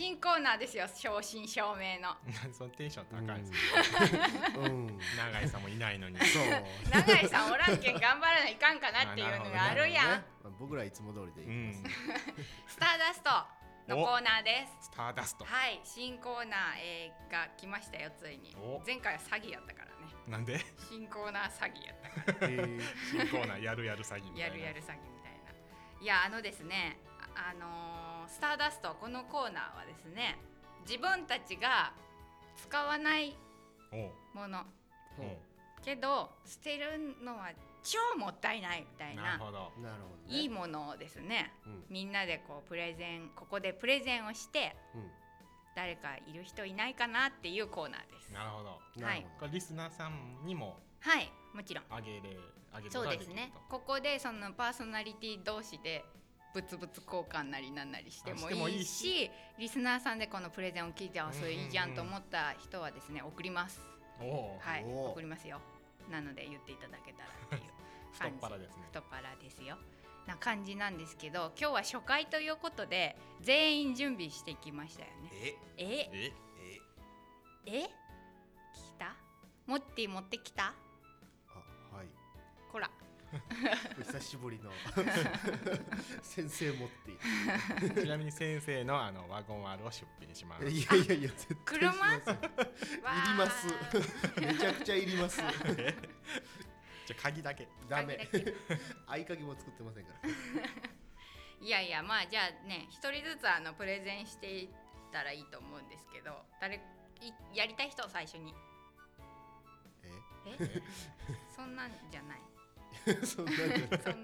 新コーナーですよ、正真正銘の。 そのテンション高いですね。永井さんもいないのに。 そう。 永井さんおらんけん頑張らないかんかなっていうのがあるやん。 僕らいつも通りでいきます。 スターダストのコーナーです。 スターダスト。 はい、新コーナー、が来ましたよ、ついに。前回は詐欺やったからね。 なんで？ 新コーナー詐欺やったから。 新コーナーやるやる詐欺みたいな。 やる詐欺みたいな。いや、ですね、スターダスト、このコーナーはですね、自分たちが使わないものけど捨てるのは超もったいないみたいな。 なるほど、 いいものをですね、みんなでここでプレゼンをして、誰かいる人いないかなっていうコーナーです。 なるほど。 はい。 これリスナーさんにも、 はい、もちろんあげるそうですね。ここでそのパーソナリティ同士でブツブツ交換なりなんなりしてもいいし、リスナーさんでこのプレゼンを聞いて、それいいじゃんと思った人はですね、送ります。はい、送りますよ。なので言っていただけたらっていう太っ腹ですね。 太っ腹ですよな感じなんですけど、今日は初回ということで全員準備してきましたよね。来た？モッティ持ってきた？ はい。 こら。 久しぶりの先生持ってちなみに先生のワゴン R を出品します。 いや絶対しません。いります。めちゃくちゃいります。 じゃあ鍵だけダメ。合鍵も作ってませんから。 いやまあじゃあね、一人ずつプレゼンしていったらいいと思うんですけど、やりたい人最初に。そんなんじゃない。 そんなんじゃない。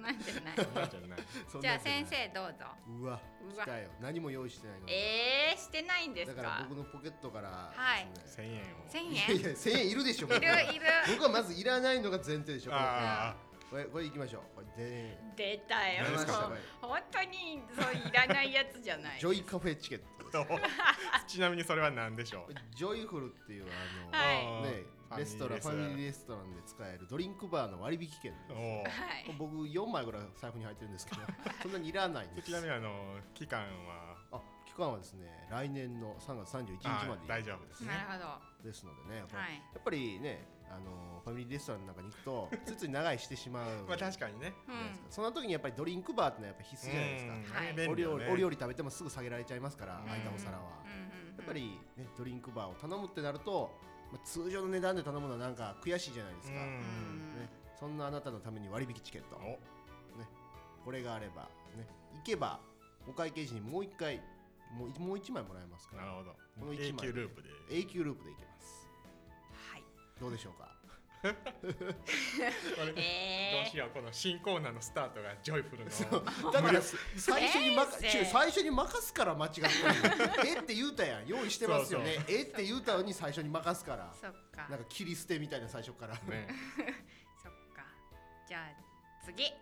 じゃあ先生どうぞ。 うわ、来たよ。何も用意してないの。 してないんですか。 だから僕のポケットから 1000円を。 1000円。 いや1000円いるでしょ。 いる。 僕はまずいらないのが前提でしょ。これいきましょう。これ出たよ。本当にそういらないやつじゃない。 ジョイカフェチケット。 ちなみにそれは何でしょう。 ジョイフルっていうね。レストラン、ファミリーレストランで使えるドリンクバーの割引券です。僕4枚ぐらい財布に入ってるんですけど、そんなにいらないんです。 ちなみに期間はですね、来年の3月31日まで。 大丈夫ですね。 なるほど。 ですのでね、やっぱりね、ファミリーレストランなんかに行くとついつい長居してしまう。 まあ確かにね。 その時にやっぱりドリンクバーってのはやっぱ必須じゃないですか。お料理食べてもすぐ下げられちゃいますから、空いたお皿は。やっぱりね、ドリンクバーを頼むってなると、通常の値段で頼むのはなんか悔しいじゃないですか。そんなあなたのために割引チケット、これがあればね、行けばお会計時にもう1回もう1枚もらえますから。 なるほど。 この1枚永久ループでいけます。はい。どうでしょうか。 どうしよう、この新コーナーのスタートがジョイフルの。 だから最初に任すから間違ってるの。って言うたやん、用意してますよね。って言うたのに最初に任すから。 そっか。 なんか切り捨てみたいな最初から。 そっか。じゃあ次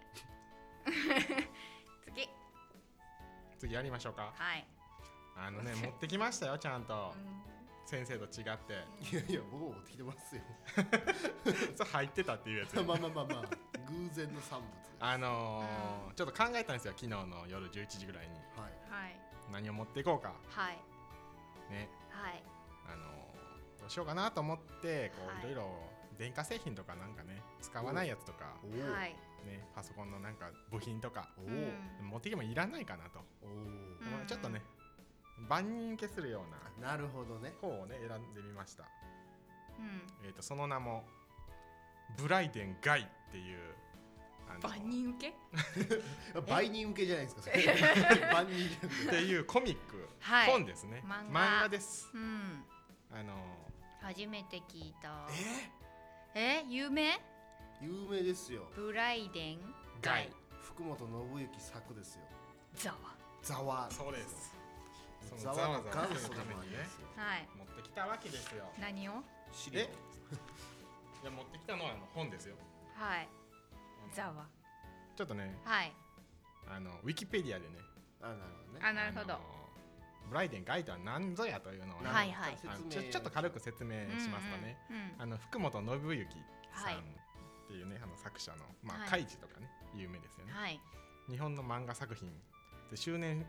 やりましょうか。 はい。 持ってきましたよ、ちゃんと。先生と違って。 いや僕も持ってきてますよ。 それ入ってたっていうやつ。 まあ偶然の産物。 ちょっと考えたんですよ、昨日の夜11時ぐらいに。何を持っていこうか。ね。どうしようかなと思っていろいろ電化製品とかなんかね、使わないやつとかね、パソコンのなんか部品とか持ってきてもいらないかなと。ちょっとね、万人受けするような。 なるほどね。 方をね選んでみました。その名もブライデンガイっていう。 万人受け？ 倍人受けじゃないですか。万人っていうコミック本ですね。漫画です。 初めて聞いた。有名ですよ。 ブライデンガイ。 福本信之作ですよ。 ざわ。 そうです。 ざわの元祖のためにね。 持ってきたわけですよ。 何を？ いや持ってきたのは本ですよ。 はい。ざわ。 ちょっとね。 はい。 ウィキペディアでね。 なるほど。 ブライデンガイとは何ぞやというのをちょっと軽く説明しますとね、福本信之さんっていうね、作者のカイジとかね有名ですよね。日本の漫画作品で週刊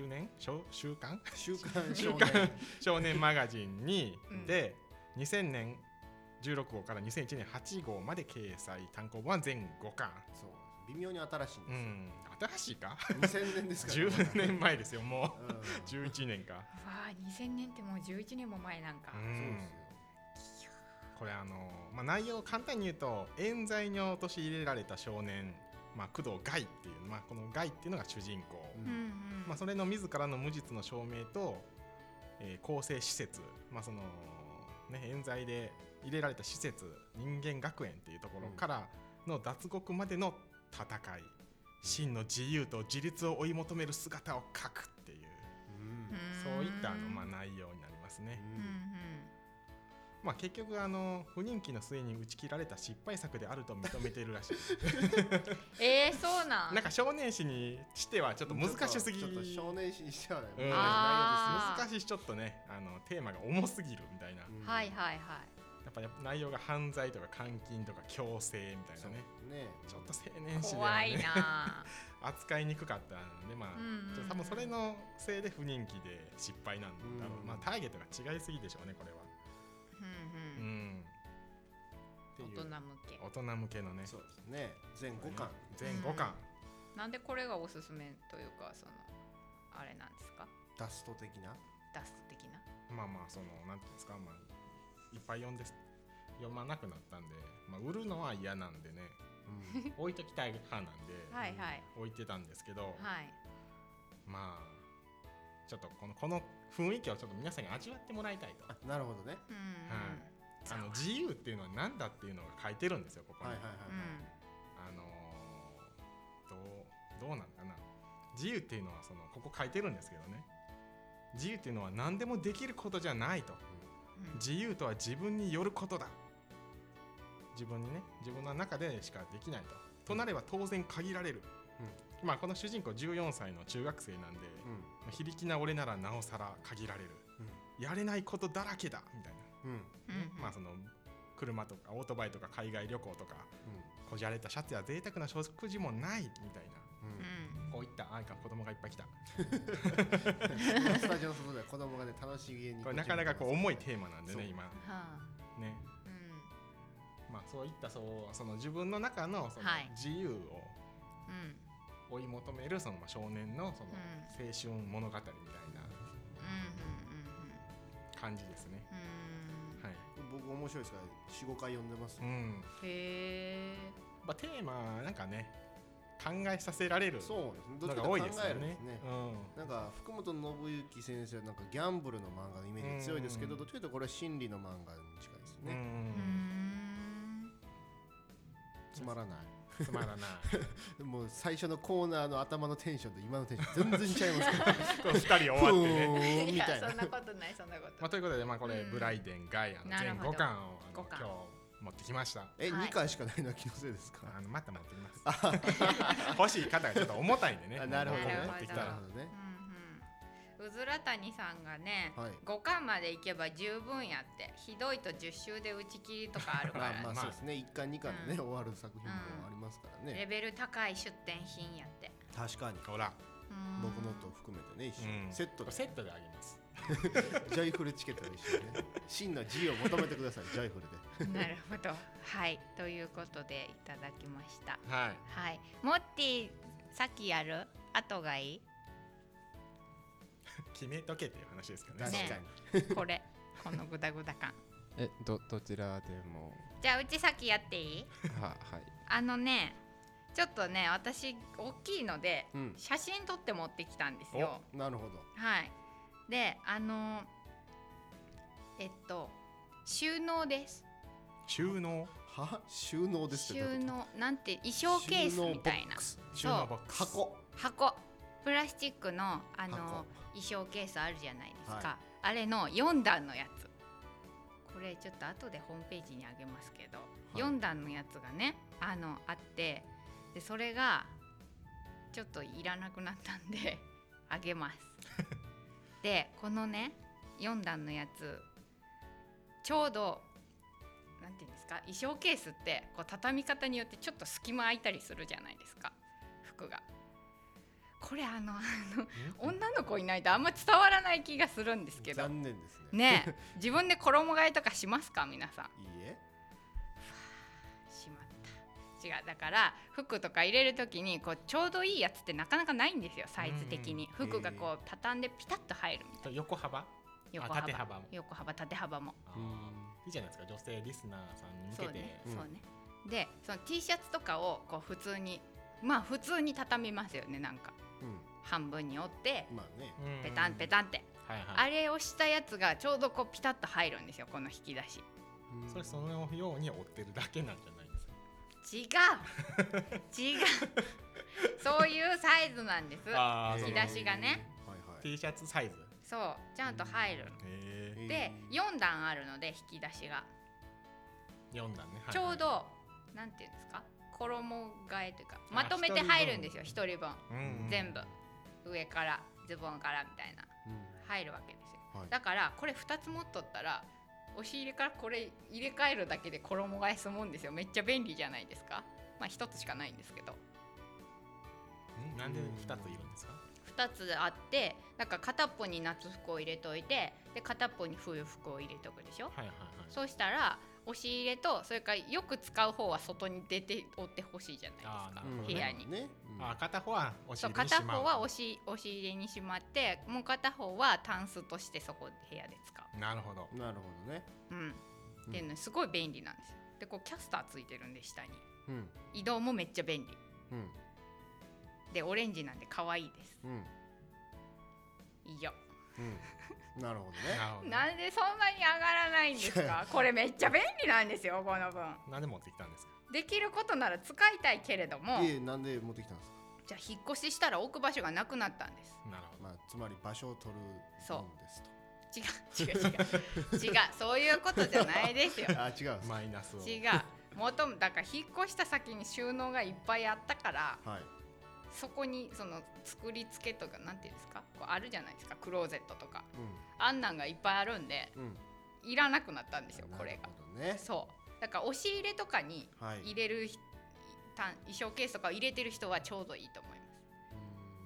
少年マガジンに、で2000年16号から2001年8号まで掲載、単行本は全5巻。 そう微妙に新しいんですよ、 新しいか 2000年ですから、ね、 10年前ですよ、もう11年か。 わあ2000年ってもう11年も前なんか。 そうですよ。 これ内容を簡単に言うと、冤罪に陥れられた少年、工藤ガイっていう、このガイっていうのが主人公、それの自らの無実の証明と、更生施設、冤罪で入れられた施設、人間学園っていうところからの脱獄までの戦い、真の自由と自立を追い求める姿を描くっていう、そういった内容になりますね。結局不人気の末に打ち切られた失敗作であると認めているらしい。 そうなんか少年誌にしてはちょっと難しすぎ、 ちょっと少年誌にしてはね、 難しいし、ちょっとねテーマが重すぎるみたいな。 はいはいはい。 やっぱ内容が犯罪とか監禁とか強制みたいなね、ちょっと青年誌ではね、怖いな扱いにくかったので、多分それのせいで不人気で失敗なんだろう。ターゲットが違いすぎでしょうね、これは。大人向けのね。 そうですね。全5巻。 全5巻。 なんでこれがおすすめというか、あれなんですか。 ダスト的な。 なんていうんですか、いっぱい読まなくなったんで、売るのは嫌なんでね、置いときたい派なんで置いてたんですけど、ちょっとこの雰囲気をちょっと皆さんに味わってもらいたいと。 なるほどね。 自由っていうのは何だっていうのが書いてるんですよ、ここに。どうなんかな。自由っていうのはここ書いてるんですけどね、自由っていうのは何でもできることじゃないと。自由とは自分によることだ。自分の中でしかできないとなれば当然限られる。この主人公14歳の中学生なんで、非力な俺ならなおさら限られる、やれないことだらけだみたいな、車とかオートバイとか海外旅行とか、こじゃれたシャツや贅沢な食事もないみたいな、こういった子供がいっぱい来たスタジオの外で子供がね、楽しげに、 これなかなか重いテーマなんでね、今ね、そういったその自分の中の自由を追い求める少年の青春物語みたいな感じですね。 僕面白いですから 4,5 回読んでます。 へー。テーマなんかね、考えさせられるのが多いですよね。 なんか福本信之先生はなんかギャンブルの漫画のイメージ強いですけど、どっちかというとこれは心理の漫画に近いですね。つまらないもう最初のコーナーの頭のテンションと今のテンション全然違いますからこれ2人終わってねみたいな。そんなことない、そんなこと。 ということで、これブライデンガイ全5巻を今日持ってきました。 2巻しかないのは気のせいですか。 また持ってきます欲しい方がちょっと重たいんでね。 なるほどね。 持ってきたらうずら谷さんがね、5巻までいけば十分やって、ひどいと10週で打ち切りとかあるからね。 そうですね、1巻2巻でね、終わる作品もありますからね。 レベル高い出展品やって。 確かに。ほら、僕のと含めてね、一緒にセットであげます。ジョイフルチケットで一緒にね、真の自由を求めてください、ジョイフルで。なるほど。はい、ということでいただきました。 はい。 モッティ、先やる？後がいい？ 決めとけっていう話ですかね。 確かに。このグダグダ感。 どちらでも。 じゃあうち先やっていい？ はい。 ちょっとね、私大きいので、写真撮って持ってきたんですよ。 なるほど。 はい。で、収納です。 収納？ 収納ですって。 収納なんて衣装ケースみたいな。 収納ボックス。 箱。プラスチックの衣装ケースあるじゃないですか。あれの4段のやつ。これちょっと後でホームページにあげますけど、4段のやつがねあって、でそれがちょっといらなくなったんであげます。でこのね4段のやつちょうどなんていうんですか、衣装ケースってこう畳み方によってちょっと隙間空いたりするじゃないですか、服が。 これ女の子いないとあんま伝わらない気がするんですけど。 残念ですね。 ね自分で衣替えとかしますか皆さん。 いいえ。 しまった。違う、だから服とか入れるときにこうちょうどいいやつってなかなかないんですよ、サイズ的に。服がこう畳んでピタッと入るみたいな。 横幅？縦幅も。 横幅縦幅も。 いいじゃないですか、女性リスナーさんに向けて。 そうね。でその T シャツとかをこう普通に畳みますよね、なんか。半分に折ってペタンペタンって、あれをしたやつがちょうどこうピタッと入るんですよ、この引き出し。 それそのように折ってるだけなんじゃないですか。 違うそういうサイズなんです、引き出しがね。 T シャツサイズ、 そうちゃんと入る。で4段あるので引き出しが 4段ね、 ちょうどなんていうんですか、衣替えというかまとめて入るんですよ、1人分全部上からズボンからみたいな入るわけですよ。だからこれ2つ持っとったら押し入れからこれ入れ替えるだけで衣替え済むんですよ。めっちゃ便利じゃないですか。まあ1つしかないんですけど。 なんで2ついるんですか ？2つあって、だから片っぽに夏服を入れといて、で片っぽに冬服を入れとくでしょ。そうしたら押し入れとそれからよく使う方は外に出ておってほしいじゃないですか、部屋に。 片方は押し入れにしまう。 片方は押し入れにしまって、もう片方はタンスとしてそこ部屋で使う。 なるほどなるほどね。 っていうのすごい便利なんですよ。でこうキャスターついてるんで下に、移動もめっちゃ便利、でオレンジなんで可愛いです、いいよ。 なるほどね。 なんでそんなに上がらないんですか？これめっちゃ便利なんですよ、この分。 なんで持ってきたんですか？ できることなら使いたいけれども。 なんで持ってきたんですか？ じゃあ引っ越ししたら置く場所がなくなったんです。 なるほど。 つまり場所を取るんですと。 違うそういうことじゃないですよ。 違うマイナスを。 違う、だから引っ越した先に収納がいっぱいあったから、そこにその作り付けとかなんていうんですか、こうあるじゃないですか、クローゼットとか、あんなんがいっぱいあるんで、いらなくなったんですよ、これが。そうだから押し入れとかに入れる、衣装ケースとかを入れてる人はちょうどいいと思います。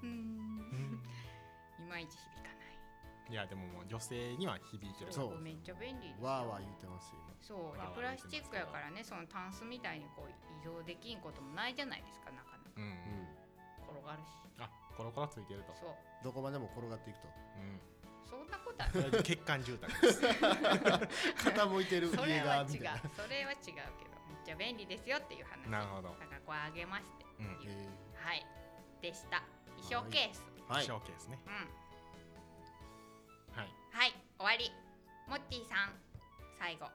いまいち響かない。 いやでももう女性には響いてる。 そうめっちゃ便利です。 わーわー言ってますよ。 そうでプラスチックやからね、そのタンスみたいにこう移動できんこともないじゃないですか、なかなか。転がるし。 コロコロついてると。 そう。 どこまでも転がっていくと。 そんなことはない。 欠陥住宅です。 傾いてる家がみたいな。 それは違うけど、めっちゃ便利ですよっていう話。 なるほど。 だからこれあげますっていう。はいでした。衣装ケース。 衣装ケースね。 はい終わり。モッティさん最後。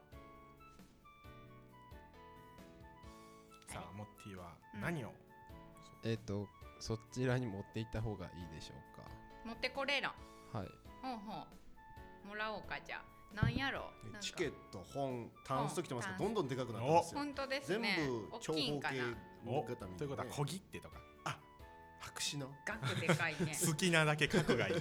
さあモッティは何を？ そちらに持っていった方がいいでしょうか。 持ってこれる。 はい。 もらおうかじゃあ。なんやろ。 チケット、本、タンスときてますけど、どんどんでかくなってますよ。 本当ですね。 全部長方形型みたいな。 ということは小切手とか。 白紙の。 額でかいね。 好きなだけ書くがいい。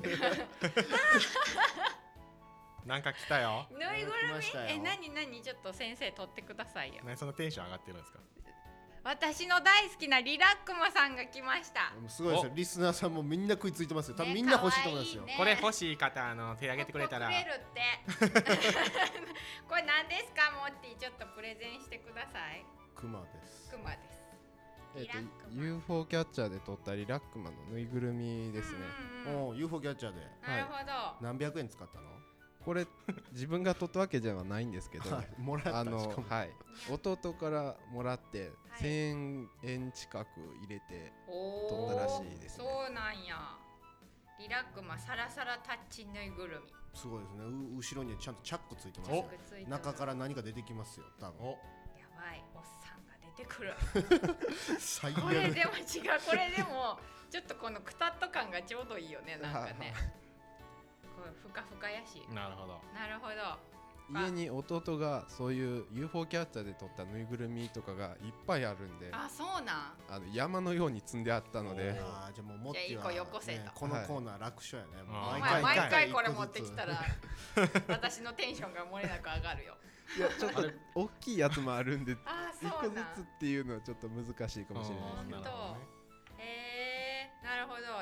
なんか来たよ。 ぬいぐるみ？何ちょっと先生取ってくださいよ。 そのテンション上がってるんですか？ 私の大好きなリラックマさんが来ました。 すごいですよ。リスナーさんもみんな食いついてますよ。多分みんな欲しいと思いますよ。 これ欲しい方手挙げてくれたら。 くれるって。これ何ですかモッティ、ちょっとプレゼンしてください。 クマです。 クマです。 UFO キャッチャーで撮ったリラックマのぬいぐるみですね。 UFO キャッチャーで。 なるほど。 何百円使ったの？ これ自分が撮ったわけではないんですけど、 もらった弟からもらって1000円近く入れて撮ったらしいですね。 そうなんや。リラックマサラサラタッチぬいぐるみ。 すごいですね。後ろにちゃんとチャックついてますよ。中から何か出てきますよ。多分。 やばい、おっさんが出てくる。 最悪。 これでも違う。これでもちょっとこのくたっと感がちょうどいいよね、なんかね。ふかふかやし。 なるほど。 なるほど。 家に弟がそういう UFO キャッチャーで撮ったぬいぐるみとかがいっぱいあるんで、 そうなん。 山のように積んであったので、 じゃあもう持ってはよこせと。 このコーナー楽勝やね。 毎回これ持ってきたら私のテンションが漏れなく上がるよ。 いやちょっと大きいやつもあるんで、 一個ずつっていうのはちょっと難しいかもしれないですけど。 なるほど。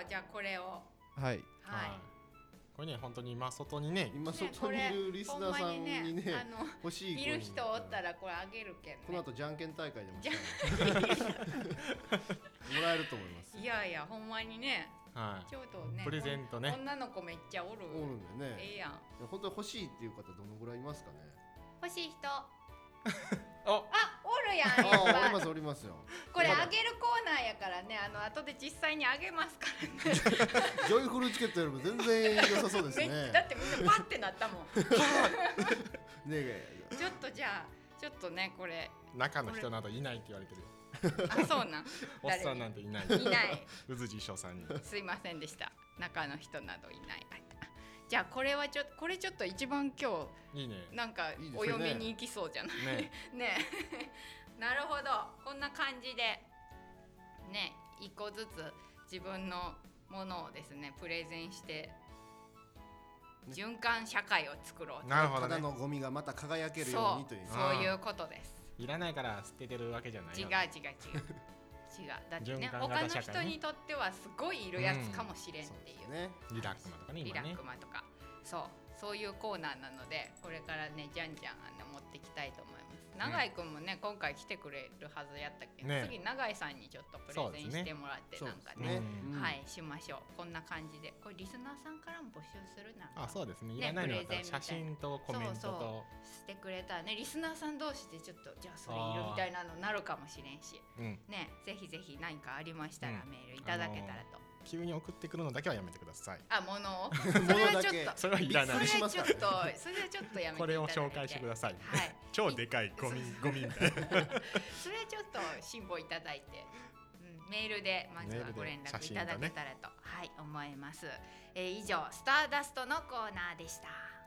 じゃあこれをはい。 これね本当に今外にね今外にいるリスナーさんにね欲しい見る人おったらこれあげるけんね。 この後じゃんけん大会でもしたらもらえると思います。 いやいやほんまにね。ちょうどねプレゼントね。 女の子めっちゃおるんでね。 ええやん。 本当に欲しいっていう方どのぐらいいますかね。 欲しい人。 おるやん。やっぱおりますよ。 これあげるコーナーやからね、後で実際にあげますからね。 ジョイフルチケットよりも全然良さそうですね。 だってみんなパッてなったもん。 ねちょっとじゃあちょっとねこれ中の人などいないって言われてるよ。 あ、そうなん。 おっさんなんていない。 いない。 うずじしょさんに。 すいませんでした。中の人などいない。じゃあこれはこれちょっと一番今日いいね。 なんかお嫁に行きそうじゃない。ね。なるほど。こんな感じでね、一個ずつ自分のものをですねプレゼンして循環社会を作ろう。 なるほどね。 ただのゴミがまた輝けるようにという。 そういうことです。 いらないから捨ててるわけじゃないよ。 違う。だってね他の人にとってはすごいいるやつかもしれんっていう。 リラックマとかね。 リラックマとか。そういうコーナーなのでこれからねじゃんじゃん持っていきたいと思います。永井くんもね今回来てくれるはずやったけど、次永井さんにちょっとプレゼンしてもらってなんかねはいしましょう。こんな感じでこれリスナーさんからも募集するな。 あ、そうですね。いらないのだったら写真とコメントとしてくれたらねリスナーさん同士でちょっとじゃあそれいるみたいなのなるかもしれんし、ねぜひぜひ何かありましたらメールいただけたらと。 急に送ってくるのだけはやめてください。 あ、物をそれはちょっとそれはいらない。 それはちょっとやめて。 これを紹介してください。はい。超でかいゴミみたいな。 それはちょっと辛抱いただいて、メールでまずはご連絡いただけたらとはい思います。以上スターダストのコーナーでした。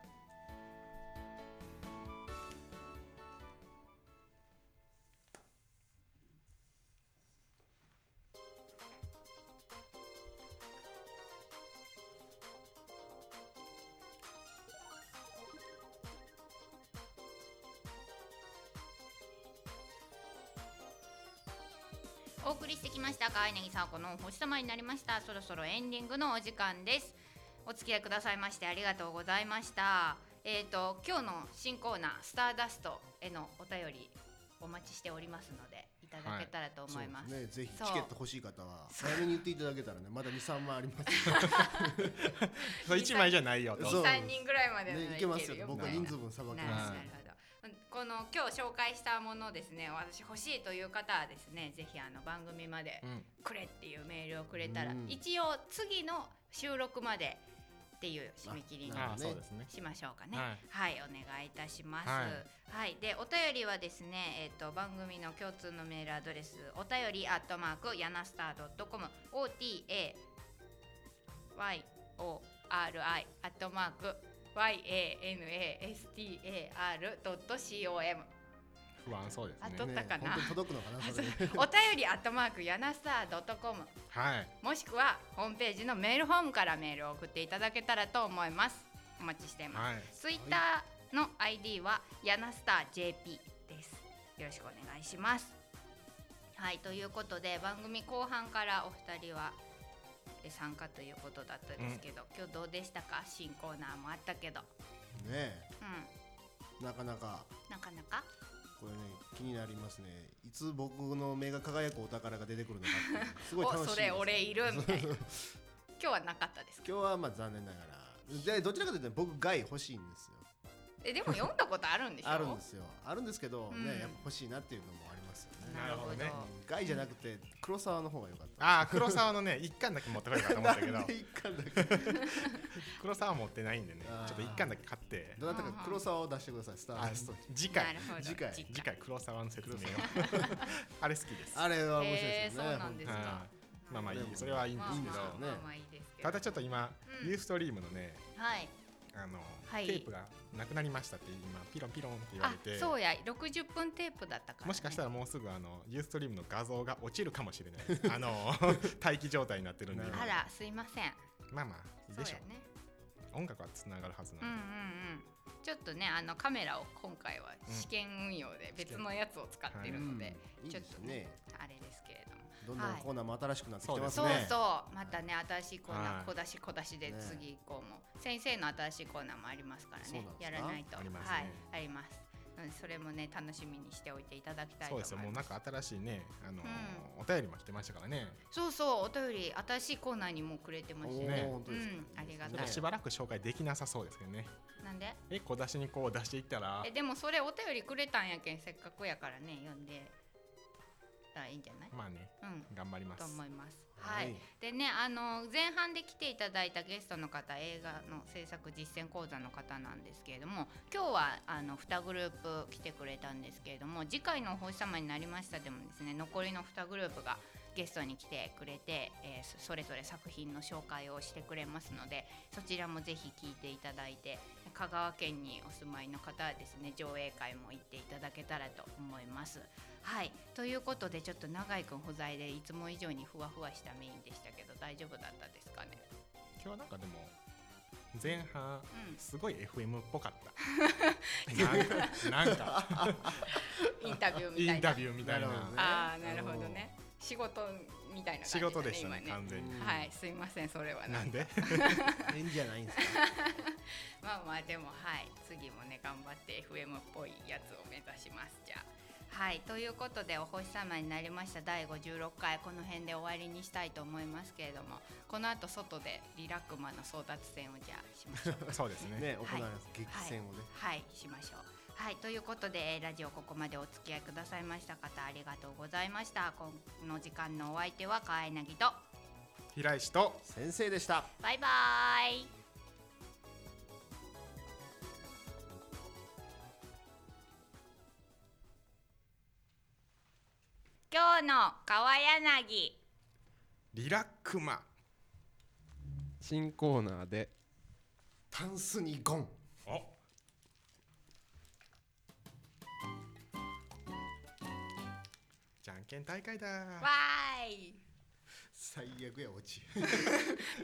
お送りしてきました川柳さ子のお星様になりました。そろそろエンディングのお時間です。お付き合いくださいましてありがとうございました。今日の新コーナースターダストへのお便りお待ちしておりますのでいただけたらと思います。 ぜひチケット欲しい方は早めに言っていただけたらねまだ 2,3 枚あります。 1枚じゃないよと。 2,3 人ぐらいまでいけますよ。僕は人数分さばきます。 この今日紹介したものですね私欲しいという方はですねぜひ番組までくれっていうメールをくれたら、一応次の収録までっていう締め切りにしましょうかね。はい、お願いいたします。はい、でお便りはですね番組の共通のメールアドレスお便り@yanastar.com OTAYANASTAR.com 不安そうですね。 取ったかな。 届くのかな。 お便り@yanastar.com もしくはホームページのメールフォームからメールを送っていただけたらと思います。お待ちしています。ツイッターの ID はyanastarJP です。よろしくお願いします。はい、ということで番組後半からお二人は参加ということだったですけど、今日どうでしたか？新コーナーもあったけどねなかなかこれね気になりますね。いつ僕の目が輝くお宝が出てくるのかってすごい楽しみです。 それ俺いるみたいな。今日はなかったですか？ 今日はまあ残念ながらでどちらかというと僕ガイ欲しいんですよ。 でも読んだことあるんでしょ？ あるんですよ。あるんですけどねやっぱ欲しいなっていうのもありますよね。 なるほどね。 ガイじゃなくて黒沢の方が良かった。 ああ黒沢のね一巻だけ持ってこいかと思ったけど。 一巻だけ。 黒沢持ってないんでねちょっと一巻だけ買って。 どなたか黒沢を出してください。スタート。 次回黒沢の説明を。あれ好きです。 あれは面白いですよね。 そうなんですか。 まあいいそれはいいんですけど。ただちょっと今ユーストリームのね。テープがなくなりましたって今ピロンピロンって言われて、 そうや60分テープだったから、 もしかしたらもうすぐユーストリームの画像が落ちるかもしれないです待機状態になってるんであらすいません。 まあいいでしょう。 音楽はつながるはずなんで、 ちょっとねカメラを今回は試験運用で別のやつを使ってるので、ちょっとねあれですけれども、 どんどんコーナーも新しくなってきてますね。 そうそうまたね新しいコーナー小出し小出しで次以降も先生の新しいコーナーもありますからね、やらないと。あります。それもね楽しみにしておいていただきたいと思います。 そうですよ。もうなんか新しいねお便りも来てましたからね。 そうそうお便り新しいコーナーにもくれてましたね。ありがたい。 しばらく紹介できなさそうですけどね。 なんで？ 小出しにこう出していったら。 でもそれお便りくれたんやけんせっかくやからね読んでたらいいんじゃない？ まあね、頑張ります。 と思います。はい。でね前半で来ていただいたゲストの方映画の制作実践講座の方なんですけれども、今日は2グループ来てくれたんですけれども、次回のお星様になりましたでもですね残りの2グループがゲストに来てくれて、それぞれ作品の紹介をしてくれますので、そちらもぜひ聞いていただいて、香川県にお住まいの方はですね上映会も行っていただけたらと思います。はい、ということでちょっと永井くん不在でいつも以上にふわふわしたメインでしたけど大丈夫だったですかね。 今日はなんかでも前半、すごい FM っぽかったなんかインタビューみたいなああなるほどね、仕事みたいな感じ、 仕事でしたね完全に。 はいすいませんそれはなんで変じゃないんですかまあまあでもはい次もね頑張って FM っぽいやつを目指します。じゃあはいということでお星様になりました第56回この辺で終わりにしたいと思いますけれども、この後外でリラックマの争奪戦をじゃあしましょうそうですね行われます激戦をねはいしましょう。はいということでラジオここまでお付き合いくださいました方ありがとうございました。この時間のお相手は川柳と平石と先生でした。 バイバイ。今日の川柳リラックマ新コーナーでタンスにゴン。 じゃんけん大会だ。 わーい最悪やオチ